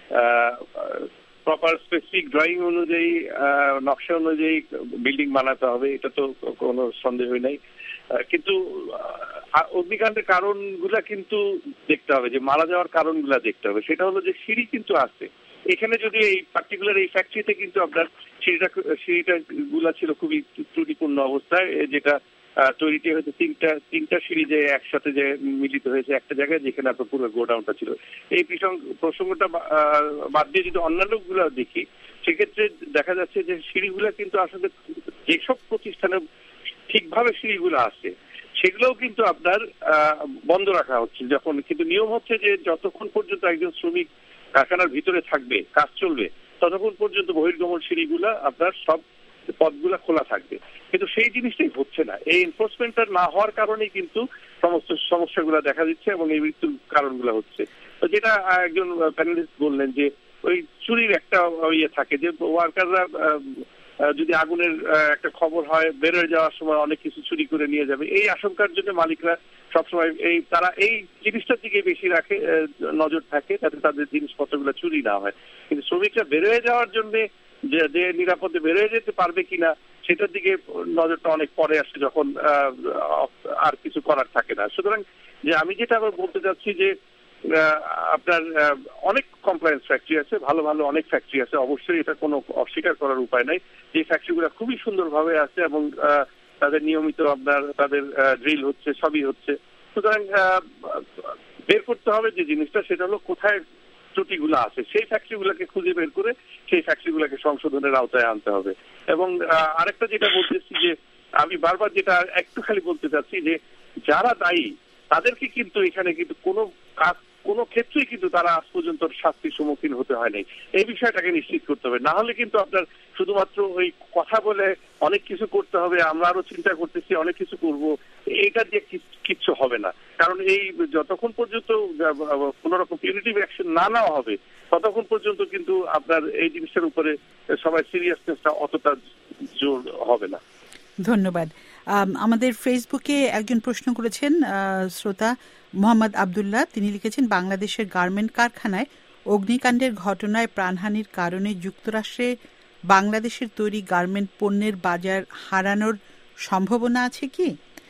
প্রপার স্পেসিফিক ড্রয়িং অনুযায়ী, নকশা অনুযায়ী বিল্ডিং বানাতে হবে, এটা তো কোনো সন্দেহ নাই। কিন্তু অগ্নিকাণ্ডের কারণগুলা কিন্তু দেখতে হবে, যে মারা যাওয়ার কারণগুলা দেখতে হবে। সেটা হলো যে সিঁড়ি কিন্তু আছে এখানে, যদি এই পার্টিকুলার এই ফ্যাক্টরিতে কিন্তু আপনার সিঁড়িটা গুলা ছিল খুবই ত্রুটিপূর্ণ অবস্থায়, যেটা তৈরিতে হয়তো তিনটা সিঁড়ি যে একসাথে যে মিলিত হয়েছে একটা জায়গায়, যেখানে আপনার পুরো গোডাউনটা ছিল। এই প্রসঙ্গটা বাদ দিয়ে যদি অন্যান্য গুলা দেখি, সেক্ষেত্রে দেখা যাচ্ছে যে সিঁড়িগুলা কিন্তু আসলে যেসব প্রতিষ্ঠানে ঠিকভাবে সিঁড়িগুলো আছে সেগুলোও কিন্তু আপনার বন্ধ রাখা হচ্ছে যখন। কিন্তু নিয়ম হচ্ছে যে যতক্ষণ পর্যন্ত একজন শ্রমিক কারখানার ভিতরে থাকবে, কাজ চলবে, ততক্ষণ পর্যন্ত বহির্গমন সিঁড়িগুলা আপনার সব পথগুলা খোলা থাকবে। কিন্তু সেই জিনিসটাই হচ্ছে না। এই এনফোর্সমেন্টটা না হওয়ার কারণেই কিন্তু সমস্ত সমস্যাগুলো দেখা দিচ্ছে এবং এই মৃত্যুর কারণগুলো হচ্ছে। তো যেটা একজন প্যানেলিস্ট বললেন যে ওই চুরির একটা ইয়ে থাকে, যে ওয়ার্কাররা যদি আগুনের একটা খবর হয়, বেরোয় যাওয়ার সময় অনেক কিছু চুরি করে নিয়ে যাবে, এই আশঙ্কার জন্য মালিকরা সবসময় তারা এই জিনিসটার দিকে বেশি রাখে, নজর থাকে, যাতে তাদের জিনিসপত্রগুলো চুরি না হয়। কিন্তু শ্রমিকরা বেরোয় যাওয়ার জন্য যে নিরাপদে বেরোয় যেতে পারবে কিনা সেটার দিকে নজরটা অনেক পরে আসে, যখন আর কিছু করার থাকে না। সুতরাং যে আমি যেটা আবার বলতে চাচ্ছি যে আপনার অনেক কমপ্লায়েন্স ফ্যাক্টরি আছে, ভালো ভালো অনেক ফ্যাক্টরি আছে, অবশ্যই এটা কোনো অস্বীকার করার উপায় নাই। যে ফ্যাক্টরিগুলো খুবই সুন্দরভাবে আছে এবং তাদের নিয়মিত আপনার তাদের ড্রিল হচ্ছে, সবই হচ্ছে। সুতরাং বের করতে হবে যে জিনিসটা, সেটা হলো কোথায় ত্রুটিগুলো আছে, সেই ফ্যাক্টরিগুলোকে খুঁজে বের করে সেই ফ্যাক্টরিগুলোকে সংশোধনের আওতায় আনতে হবে। এবং আরেকটা যেটা বলতেছি যে আমি বারবার যেটা একটু খালি বলতে চাচ্ছি যে যারা দায়ী তাদেরকে কিন্তু এখানে কিন্তু কোনো ক্ষেত্রেই কিন্তু তারা আজ পর্যন্ত শাস্তির সম্মুখীন হতে হয় নাই। এই বিষয়টাকে নিশ্চিত করতে হবে। না হলে কিন্তু আপনার শুধুমাত্র ওই কথা বলে অনেক কিছু করতে হবে, আমরা আরো চিন্তা করতেছি অনেক কিছু করব, এইটা দিয়ে কিচ্ছু হবে না। কারণ এই যতক্ষণ পর্যন্ত কোন রকম পিউনিটিভ অ্যাকশন না নেওয়া হবে, ততক্ষণ পর্যন্ত কিন্তু আপনার এই জিনিসটার উপরে সবাই সিরিয়াসনেসটা অতটা জোর হবে না। ধন্যবাদ। আমাদের ফেসবুকে একজন প্রশ্ন করেছেন শ্রোতা মোহাম্মদ আবদুল্লাহ। তিনি লিখেছেন, বাংলাদেশের গার্মেন্ট কারখানায় অগ্নিকাণ্ডের ঘটনায় প্রাণহানির কারণে যুক্তরাষ্ট্রে বাংলাদেশের তৈরি গার্মেন্ট পণ্যের বাজার হারানোর সম্ভাবনা আছে কি?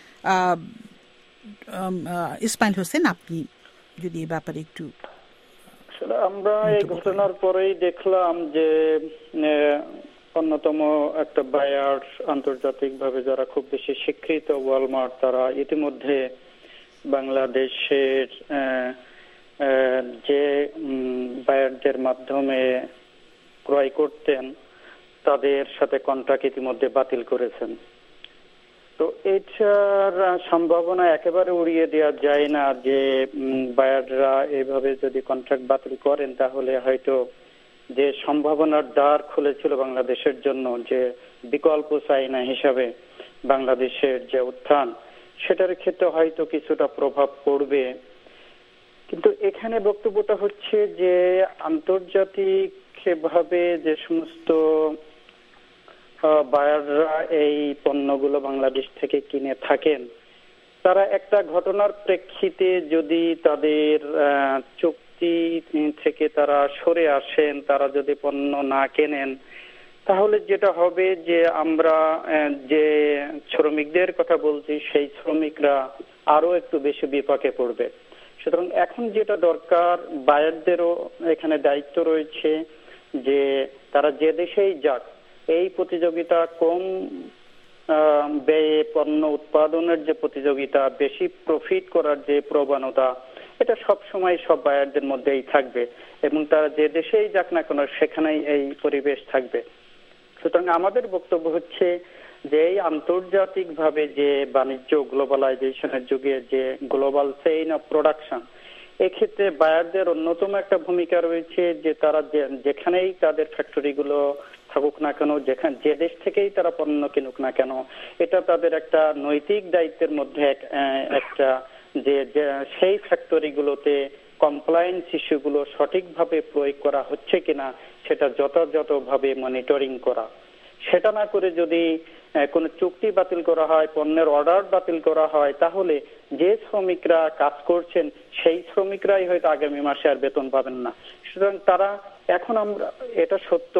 ইসমাইল হোসেন, আপনি যদি এই ব্যাপারে একটু। আমরা এই ঘটনার পরেই দেখলাম যে অন্যতম একটা বায়ার আন্তর্জাতিকভাবে যারা খুব বেশি স্বীকৃত, ওয়ালমার্ট, তারা ইতিমধ্যে বাংলাদেশের যে বায়ারদের মাধ্যমে ক্রয় করতেন তাদের সাথে কন্ট্রাক্ট ইতিমধ্যে বাতিল করেছেন। তো এটার সম্ভাবনা একেবারে উড়িয়ে দেওয়া যায় না যে বায়াররা এইভাবে যদি কন্ট্রাক্ট বাতিল করেন তাহলে হয়তো যে সম্ভাবনার দ্বার খুলেছিল বাংলাদেশের জন্য, যে বিকল্প চাহিদা হিসাবে বাংলাদেশের যে উত্থান, সেটার ক্ষেত্রে হয়তো কিছুটা প্রভাব পড়বে। কিন্তু এখানে বক্তব্যটা হচ্ছে যে আন্তর্জাতিক ভাবে যে সমস্ত বায়াররা এই পণ্যগুলো বাংলাদেশ থেকে কিনে থাকেন, তারা একটা ঘটনার প্রেক্ষিতে যদি তাদের চুক্তি থেকে তারা সরে আসেন, তারা যদি পণ্য না কেনেন, তাহলে যেটা হবে যে আমরা যে শ্রমিকদের কথা বলছি সেই শ্রমিকরা আরো একটু বেশি বিপাকে পড়বে। সুতরাং এখন যেটা দরকার, বায়ারদেরও এখানে দায়িত্ব রয়েছে যে তারা যে দেশেই যাক, এই প্রতিযোগিতা কম ব্যয়ে পণ্য উৎপাদনের যে প্রতিযোগিতা, বেশি প্রফিট করার যে প্রবণতা, এটা সব সময় সব বায়ারদের মধ্যেই থাকবে এবং তারা যে দেশেই যাক না কেন সেখানেই এই পরিবেশ থাকবে। সুতরাং আমাদের বক্তব্য হচ্ছে যে এই আন্তর্জাতিক ভাবে যে বাণিজ্য, গ্লোবালাইজেশনের যুগে যে গ্লোবাল চেইন অফ প্রোডাকশন, এক্ষেত্রে বায়ারদের অন্যতম একটা ভূমিকা রয়েছে যে তারা যেখানেই তাদের ফ্যাক্টরিগুলো থাকুক না কেন, যে দেশ থেকেই তারা পণ্য কিনুক না কেন, এটা তাদের একটা নৈতিক দায়িত্বের মধ্যে একটা যে সেই ফ্যাক্টরিগুলোতে কমপ্লায়েন্স ইস্যুগুলো সঠিকভাবে প্রয়োগ করা হচ্ছে কিনা সেটা যথাযথভাবে মনিটরিং করা। সেটা না করে যদি কোনো চুক্তি বাতিল করা হয়, পণ্যের অর্ডার বাতিল করা হয়, তাহলে যে শ্রমিকরা কাজ করছেন সেই শ্রমিকরাই হয়তো আগামী মাসে আর বেতন পাবেন না। সুতরাং তারা এখন আমরা এটা সত্য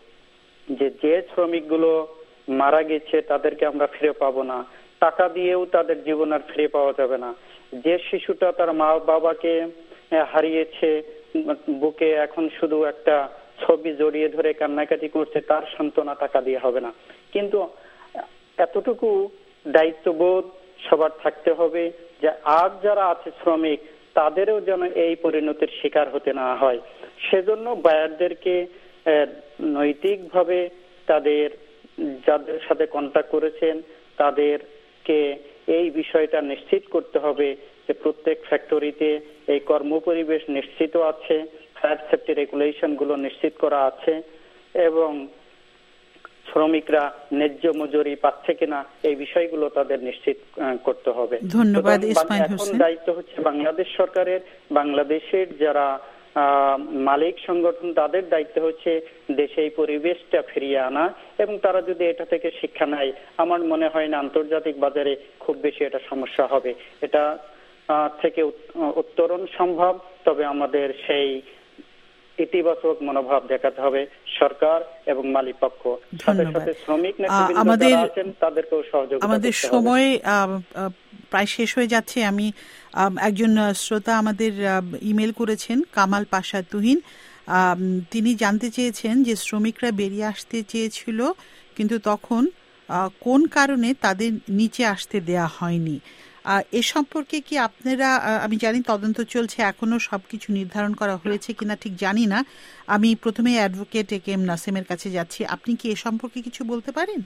যে শ্রমিকগুলো মারা গেছে তাদেরকে আমরা ফিরে পাবো না, টাকা দিয়েও তাদের জীবন আর ফিরে পাওয়া যাবে না। যে শিশুটা তার মা বাবাকে হারিয়েছে, বুকে এখন শুধু একটা ছবি জড়িয়ে ধরে কান্নাকাটি করছে, তার সান্ত্বনা টাকা দিয়ে হবে না। কিন্তু এতটুকু দায়িত্ববোধ সবার থাকতে হবে যে আর যারা আছে শ্রমিক, তাদেরও যেন এই পরিণতির শিকার হতে না হয়। সেজন্য বায়ারদেরকে নৈতিকভাবে তাদের যাদের সাথে কন্ট্যাক্ট করেছেন তাদেরকে এই বিষয়টা নিশ্চিত করতে হবে যে প্রত্যেক ফ্যাক্টরিতে এই কর্মপরিবেশ নিশ্চিত আছে, ফায়ার সেফটি রেগুলেশন গুলো নিশ্চিত করা আছে এবং শ্রমিকরা ন্যায্য মজুরি পাচ্ছে কিনা এই বিষয়গুলো তাদের নিশ্চিত করতে হবে। ধন্যবাদ ইসমাইল হোসেন। এখন দায়িত্ব হচ্ছে বাংলাদেশ সরকারের, বাংলাদেশের যারা মালিক সংগঠন, তাদের দায়িত্ব হচ্ছে দেশে এই পরিবেশটা ফিরিয়ে আনা এবং তারা যদি এটা থেকে শিক্ষা নেয়, আমার মনে হয় না আন্তর্জাতিক বাজারে খুব বেশি এটা সমস্যা হবে। এটা থেকে উত্তরণ সম্ভব, তবে আমাদের সেই ইতিবাচক মনোভাব দেখাতে হবে সরকার এবং মালিক পক্ষ, সাথে সাথে শ্রমিক নেতৃবৃন্দ যারা আছেন তাদেরকেও সহযোগিতা করতে হবে। আমাদের সময় প্রায় শেষ হয়ে যাচ্ছে। আমি একজন শ্রোতা আমাদের ইমেল করেছেন, কামাল পাশা তুহিন। তিনি জানতে চেয়েছেন যে শ্রমিকরা বেরিয়ে আসতে চেয়েছিল কিন্তু তখন কোন কারণে তাদের নিচে আসতে দেয়া হয়নি। এ সম্পর্কে কি আপনারা, আমি জানি তদন্ত চলছে, এখনো সবকিছু নির্ধারণ করা হয়েছে কিনা ঠিক জানি না। আমি প্রথমে অ্যাডভোকেট এ কে এম নাসিমের কাছে যাচ্ছি, আপনি কি এ সম্পর্কে কিছু বলতে পারেন?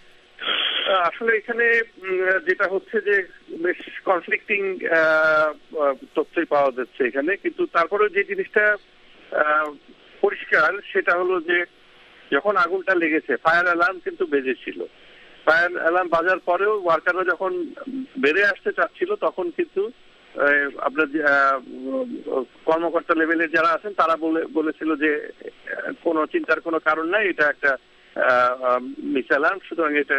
আসলে এখানে যেটা হচ্ছে যে বেশ কনফ্লিক্টিং তথ্যই পাওয়া যাচ্ছে এখানে, কিন্তু তারপরে যে জিনিসটা পরিষ্কার সেটা হলো যে যখন আগুনটা লেগেছে ফায়ার অ্যালার্ম কিন্তু বেজেছিল। ফায়ার অ্যালার্ম বাজার পরেও ওয়ার্কাররা যখন বেরিয়ে আসতে চাচ্ছিল তখন কিন্তু আপনার কর্মকর্তা লেভেলের যারা আছেন তারা বলেছিল যে কোনো চিন্তার কোনো কারণ নাই, এটা একটা মিস অ্যালার্ম, সুতরাং এটা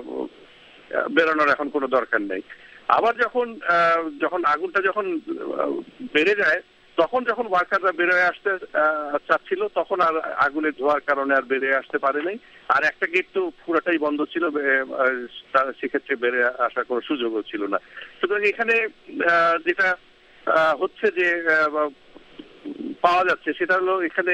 বেরোনোর এখন কোনো দরকার নেই। আবার যখন আগুনটা যখন বেড়ে যায়, তখন যখন ওয়ার্কাররা বেরোয় আসতে চাচ্ছিল তখন আর আগুনের ধোয়ার কারণে আর বেরিয়ে আসতে পারে নাই। আর একটা গেট তো পুরোটাই বন্ধ ছিল, সেক্ষেত্রে বেরিয়ে আসার কোনো সুযোগও ছিল না। সুতরাং এখানে যেটা হচ্ছে যে পাওয়া যাচ্ছে সেটা হলো এখানে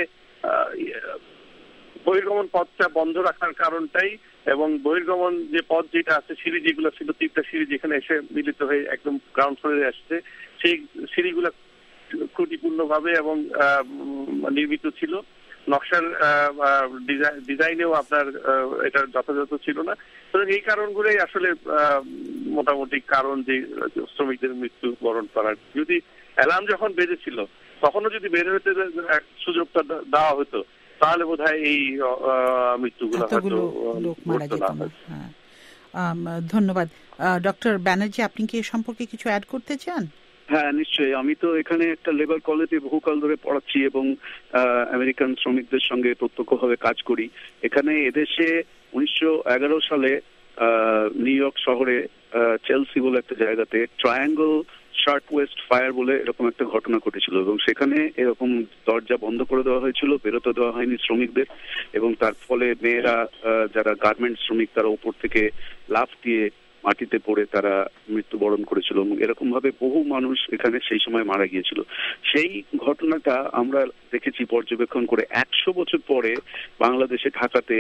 বহির্গমন পথটা বন্ধ রাখার কারণটাই, এবং বহির্গমন যে পথ যেটা আছে, সিঁড়ি যেগুলো ছিল, তিনটা সিঁড়ি যেখানে এসে মিলিত হয়ে একদম গ্রাউন্ড ফ্লোরে আসছে, সেই সিঁড়িগুলো ত্রুটিপূর্ণভাবে এবং নির্মিত ছিল। নকশার ডিজাইনেও আপনার এটা যথাযথ ছিল না। সুতরাং এই কারণগুলোই আসলে মোটামুটি কারণ যে শ্রমিকদের মৃত্যু বরণ করার। যদি অ্যালার্ম যখন বেজেছিল তখনও যদি বের হতে সুযোগটা দেওয়া হতো তাহলে বোধহয় এই মৃত্যুগুলো হয়তো ঘটতো না। ধন্যবাদ। ডক্টর ব্যানার্জি, আপনি কি এ সম্পর্কে কিছু অ্যাড করতে চান? হ্যাঁ, নিশ্চয়ই। আমি তো এখানে একটা লেবার কলেজে বহুকাল ধরে পড়াচ্ছি এবং আমেরিকান শ্রমিকদের সঙ্গে প্রত্যক্ষভাবে কাজ করি। এখানে এদেশে 1911 সালে নিউ ইয়র্ক শহরে চেলসি বলে একটা জায়গাতে ট্রায়াঙ্গল শার্ট ওয়েস্ট ফায়ার বলে এরকম একটা ঘটনা ঘটেছিল এবং সেখানে এরকম দরজা বন্ধ করে দেওয়া হয়েছিল, বেরোতে দেওয়া হয়নি শ্রমিকদের, এবং তার ফলে মেয়েরা যারা গার্মেন্টস শ্রমিক তারা উপর থেকে লাফ দিয়ে মাটিতে পড়ে তারা মৃত্যুবরণ করেছিল এবং এরকম ভাবে বহু মানুষ এখানে সেই সময় মারা গিয়েছিল। সেই ঘটনাটা আমরা দেখেছি পর্যবেক্ষণ করে 100 বছর পরে বাংলাদেশে ঢাকাতে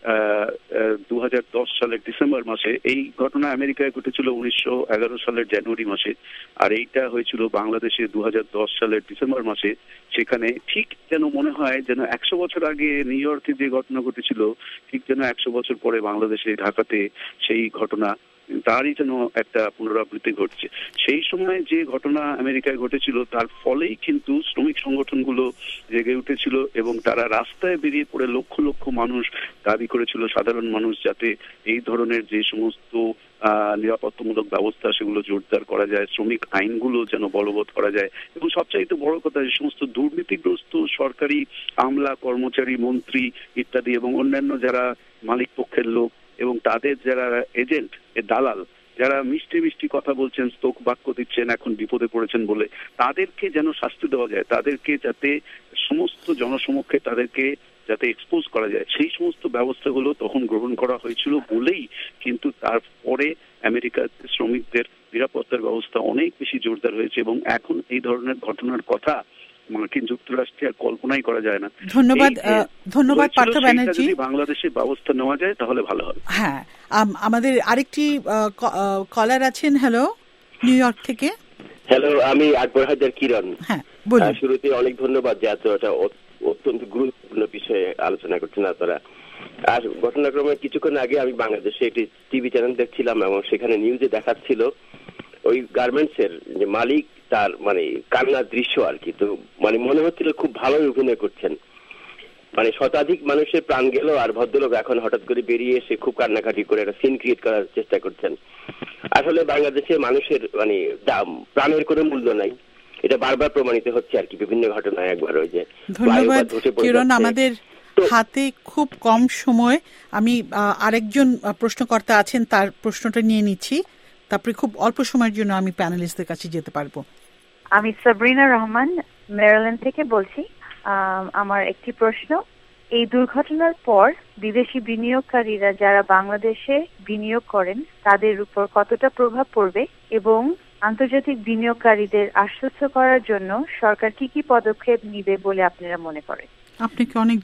2010 সালের ডিসেম্বর মাসে। এই ঘটনা আমেরিকায় ঘটেছিল 1911 সালের জানুয়ারি মাসে, আর এইটা হয়েছিল বাংলাদেশে 2010 সালের ডিসেম্বর মাসে। সেখানে ঠিক যেন মনে হয় যেন 100 বছর আগে নিউ ইয়র্কে যে ঘটনা ঘটেছিল ঠিক যেন 100 বছর পরে বাংলাদেশে ঢাকাতে সেই ঘটনা তারই যেন একটা পুনরাবৃত্তি ঘটছে। সেই সময় যে ঘটনা আমেরিকায় ঘটেছিল তার ফলেই কিন্তু শ্রমিক সংগঠনগুলো জেগে উঠেছিল এবং তারা রাস্তায় বেরিয়ে পড়ে লক্ষ লক্ষ মানুষ দাবি করেছিল, সাধারণ মানুষ, যাতে এই ধরনের যে সমস্ত নিরাপত্তামূলক ব্যবস্থা সেগুলো জোরদার করা যায়, শ্রমিক আইনগুলো যেন বলবৎ করা যায়, এবং সবচাইতে বড় কথা যে সমস্ত দুর্নীতিগ্রস্ত সরকারি আমলা, কর্মচারী, মন্ত্রী ইত্যাদি এবং অন্যান্য যারা মালিক পক্ষের লোক এবং তাদের যারা এজেন্ট, দালাল, যারা মিষ্টি মিষ্টি কথা বলছেন, স্তোক বাক্য দিচ্ছেন, এখন বিপদে পড়েছেন বলে, তাদেরকে যেন শাস্তি দেওয়া যায়, তাদেরকে যাতে সমস্ত জনসমক্ষে তাদেরকে যাতে এক্সপোজ করা যায়, সেই সমস্ত ব্যবস্থাগুলো তখন গ্রহণ করা হয়েছিল বলেই কিন্তু তারপরে আমেরিকার শ্রমিকদের নিরাপত্তার ব্যবস্থা অনেক বেশি জোরদার হয়েছে এবং এখন এই ধরনের ঘটনার কথা মার্কিন যুক্তরাষ্ট্রে আর কল্পনাই করা যায় না। ধন্যবাদ পার্থ ব্যানার্জি। যদি বাংলাদেশের ব্যবস্থা নেওয়া যায় তাহলে ভালো হবে। হ্যাঁ, আমাদের আরেকটি কলার আছেন। হ্যালো, নিউ ইয়র্ক থেকে। হ্যালো, আমি আকবর হায়দার কিরণ। হ্যাঁ, বলুন। শুরুতে অনেক ধন্যবাদ যে এটা অত্যন্ত গুরুত্বপূর্ণ বিষয়ে আলোচনা করছেন আপনারা। আর ঘটনাক্রমে কিছুক্ষণ আগে আমি বাংলাদেশে একটি টিভি চ্যানেল দেখছিলাম এবং সেখানে নিউজে দেখাচ্ছিল ওই গার্মেন্টস এর যে মালিক তার মানে কান্নার দৃশ্য আর কি। তো মানে মনে হচ্ছিল খুব ভালোই অভিনয় করছেন, মানে শতাধিক মানুষের প্রাণ গেল আর ভদ্রলোক এখন হঠাৎ করে বেরিয়ে এসে খুব কান্নাকাটি করে একটা সিন ক্রিয়েট করার চেষ্টা করছেন। আসলে বাংলাদেশের মানুষের মানে প্রাণের কোনো মূল্য নাই, এটা বারবার প্রমাণিত হচ্ছে আর কি বিভিন্ন ঘটনায়। একবার ওই যে ধন্যবাদ কিরণ, আমাদের হাতে খুব কম সময়। আমি আরেকজন প্রশ্নকর্তা আছেন, তার প্রশ্নটা নিয়ে নিচ্ছি, তারপরে খুব অল্প সময়ের জন্য আমি প্যানেলিস্টদের কাছে যেতে পারবো। আমি সাবরিনা রহমান মেরিল্যান্ড থেকে বলছি। আমার একটি প্রশ্ন, এই দুর্ঘটনার পর বিদেশি বিনিয়োগকারীরা যারা বাংলাদেশে বিনিয়োগ করেন তাদের উপর কতটা প্রভাব পড়বে এবং আন্তর্জাতিক বিনিয়োগকারীদের আশ্বস্ত করার জন্য সরকার কি কি পদক্ষেপ নিবে বলে আপনারা মনে করেন? আপনাকে অনেক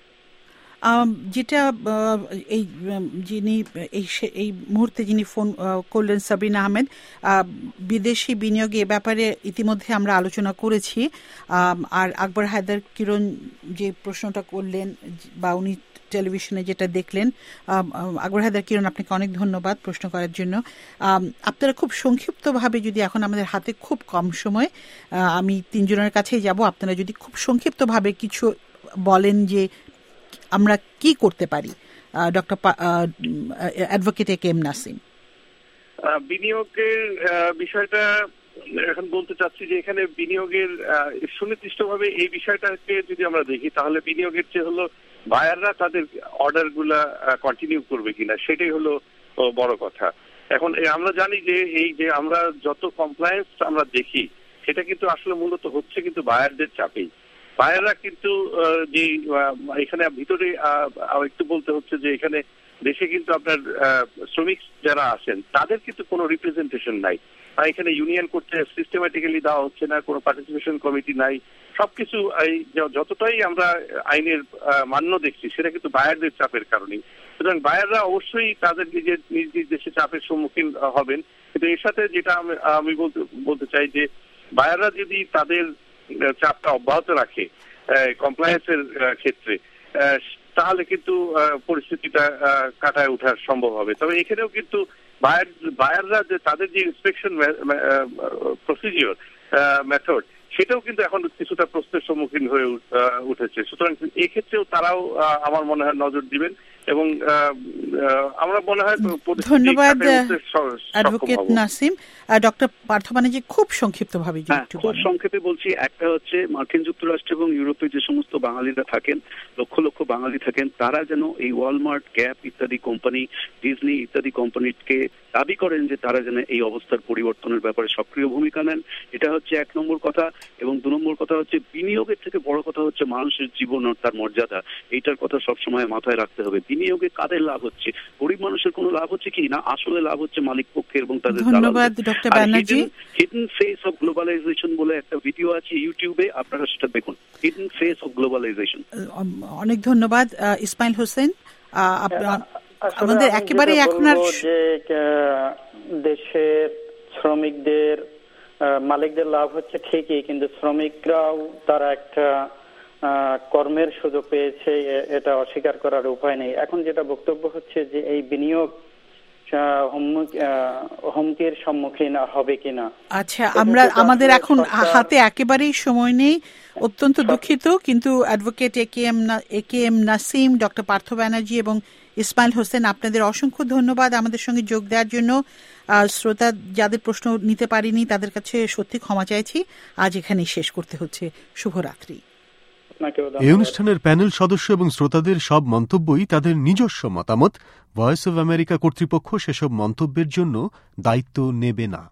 যেটা এই যিনি এই মুহূর্তে যিনি ফোন করলেন সাবরিনা আহমেদ, বিদেশি বিনিয়োগে এ ব্যাপারে ইতিমধ্যে আমরা আলোচনা করেছি। আর আকবর হায়দার কিরণ যে প্রশ্নটা করলেন বা উনি টেলিভিশনে যেটা দেখলেন, আকবর হায়দার কিরণ আপনাকে অনেক ধন্যবাদ প্রশ্ন করার জন্য। আপনারা খুব সংক্ষিপ্তভাবে, যদি এখন আমাদের হাতে খুব কম সময়, আমি তিনজনের কাছেই যাব, আপনারা যদি খুব সংক্ষিপ্তভাবে কিছু বলেন যে আমরা কি করতে পারি। Doctor advocate A K M Nasim. বিনিয়োগের বিষয়টা এখন বলতে চাচ্ছি যে এখানে বিনিয়োগের সুনির্দিষ্টভাবে এই বিষয়টাকে যদি আমরা দেখি তাহলে বিনিয়োগের চেয়ে হলো বায়াররা তাদের অর্ডার গুলা কন্টিনিউ করবে কিনা সেটাই হলো বড় কথা। এখন আমরা জানি যে এই যে আমরা যত কমপ্লায়েন্স আমরা দেখি সেটা কিন্তু আসলে মূলত হচ্ছে কিন্তু বায়ারদের চাপেই। বায়াররা কিন্তু যে এখানে ভিতরে একটু বলতে হচ্ছে যে এখানে দেশে কিন্তু আপনার শ্রমিক যারা আছেন তাদের কিন্তু কোনো রিপ্রেজেন্টেশন নাই। এখানে ইউনিয়ন করতে সিস্টেম্যাটিক্যালি দেওয়া হচ্ছে না, কোনো পার্টিসিপেশন কমিটি নাই। সবকিছু যতটাই আমরা আইনের মান্য দেখছি সেটা কিন্তু বায়ারদের চাপের কারণেই। সুতরাং বায়াররা অবশ্যই তাদের নিজের নিজ নিজ দেশে চাপের সম্মুখীন হবেন, কিন্তু এর সাথে যেটা আমি বলতে চাই যে বায়াররা যদি তাদের চাপটা অব্যাহত রাখে কমপ্লায়েন্সের ক্ষেত্রে তাহলে কিন্তু পরিস্থিতিটা কাটায় ওঠার সম্ভব হবে। তবে এখানেও কিন্তু বায়াররা যে তাদের যে ইন্সপেকশন প্রসিডিওর মেথড সেটাও কিন্তু এখন কিছুটা প্রশ্নের সম্মুখীন হয়ে উঠেছে। সুতরাং এক্ষেত্রেও তারাও আমার মনে হয় নজর দিবেন এবং আমরা মনে হয় ধন্যবাদ অ্যাডভোকেট নাসিম। ডক্টর পার্থ ব্যানার্জি খুব সংক্ষিপ্তভাবে খুব সংক্ষেপে বলছি। একটা হচ্ছে মার্কিন যুক্তরাষ্ট্র এবং ইউরোপে যে সমস্ত বাঙালিরা থাকেন, লক্ষ লক্ষ বাঙালি থাকেন, তারা যেন এই ওয়ালমার্ট, গ্যাপ ইত্যাদি কোম্পানি, ডিজনি ইত্যাদি কোম্পানিকে দাবি করেন যে তারা যেন এই অবস্থার পরিবর্তনের ব্যাপারে সক্রিয় ভূমিকা নেন। এটা হচ্ছে 1 নম্বর কথা। এবং 2 নম্বর কথা হচ্ছে বিনিয়োগের থেকে বড় কথা হচ্ছে মানুষের জীবন ও তার মর্যাদা। এইটার কথা সবসময় মাথায় রাখতে হবে। বিনিয়োগে কাদের লাভ হচ্ছে? গরিব মানুষের কোনো লাভ হচ্ছে কি না? আসলে লাভ হচ্ছে মালিক পক্ষের এবং তাদের। ধন্যবাদ doctor Banerjee. Hidden face of globalization বলে একটা ভিডিও আছে ইউটিউবে, আপনারা সেটা দেখুন। Hidden face of globalization. অনেক ধন্যবাদ ইসমাইল হোসেন। আমাদের একেবারে এখন আর যে দেশের শ্রমিকদের মালিকদের লাভ হচ্ছে ঠিকই, কিন্তু শ্রমিকরাও তারা একটা কর্মের সুযোগ পেয়েছে, এটা অস্বীকার করার উপায় নেই। এখন যেটা বক্তব্য হচ্ছে যে এই বিনিয়োগ হুমকির সম্মুখীন হবে কিনা। আচ্ছা, আমাদের এখন হাতে একেবারেই সময় নেই, অত্যন্ত দুঃখিত। কিন্তু advocate A K M Nasim, doctor Partha Banerjee এবং ইসমাইল হোসেন, আপনাদের অসংখ্য ধন্যবাদ আমাদের সঙ্গে যোগ দেওয়ার জন্য। শ্রোতা যাদের প্রশ্ন নিতে পারিনি তাদের কাছে সত্যি ক্ষমা চাইছি। আজ এখানেই শেষ করতে হচ্ছে। শুভরাত্রি। এই অনুষ্ঠানের প্যানেল সদস্য এবং শ্রোতাদের সব মন্তব্যই তাদের নিজস্ব মতামত। ভয়েস অব আমেরিকা কর্তৃপক্ষ সেসব মন্তব্যের জন্য দায়িত্ব নেবে না।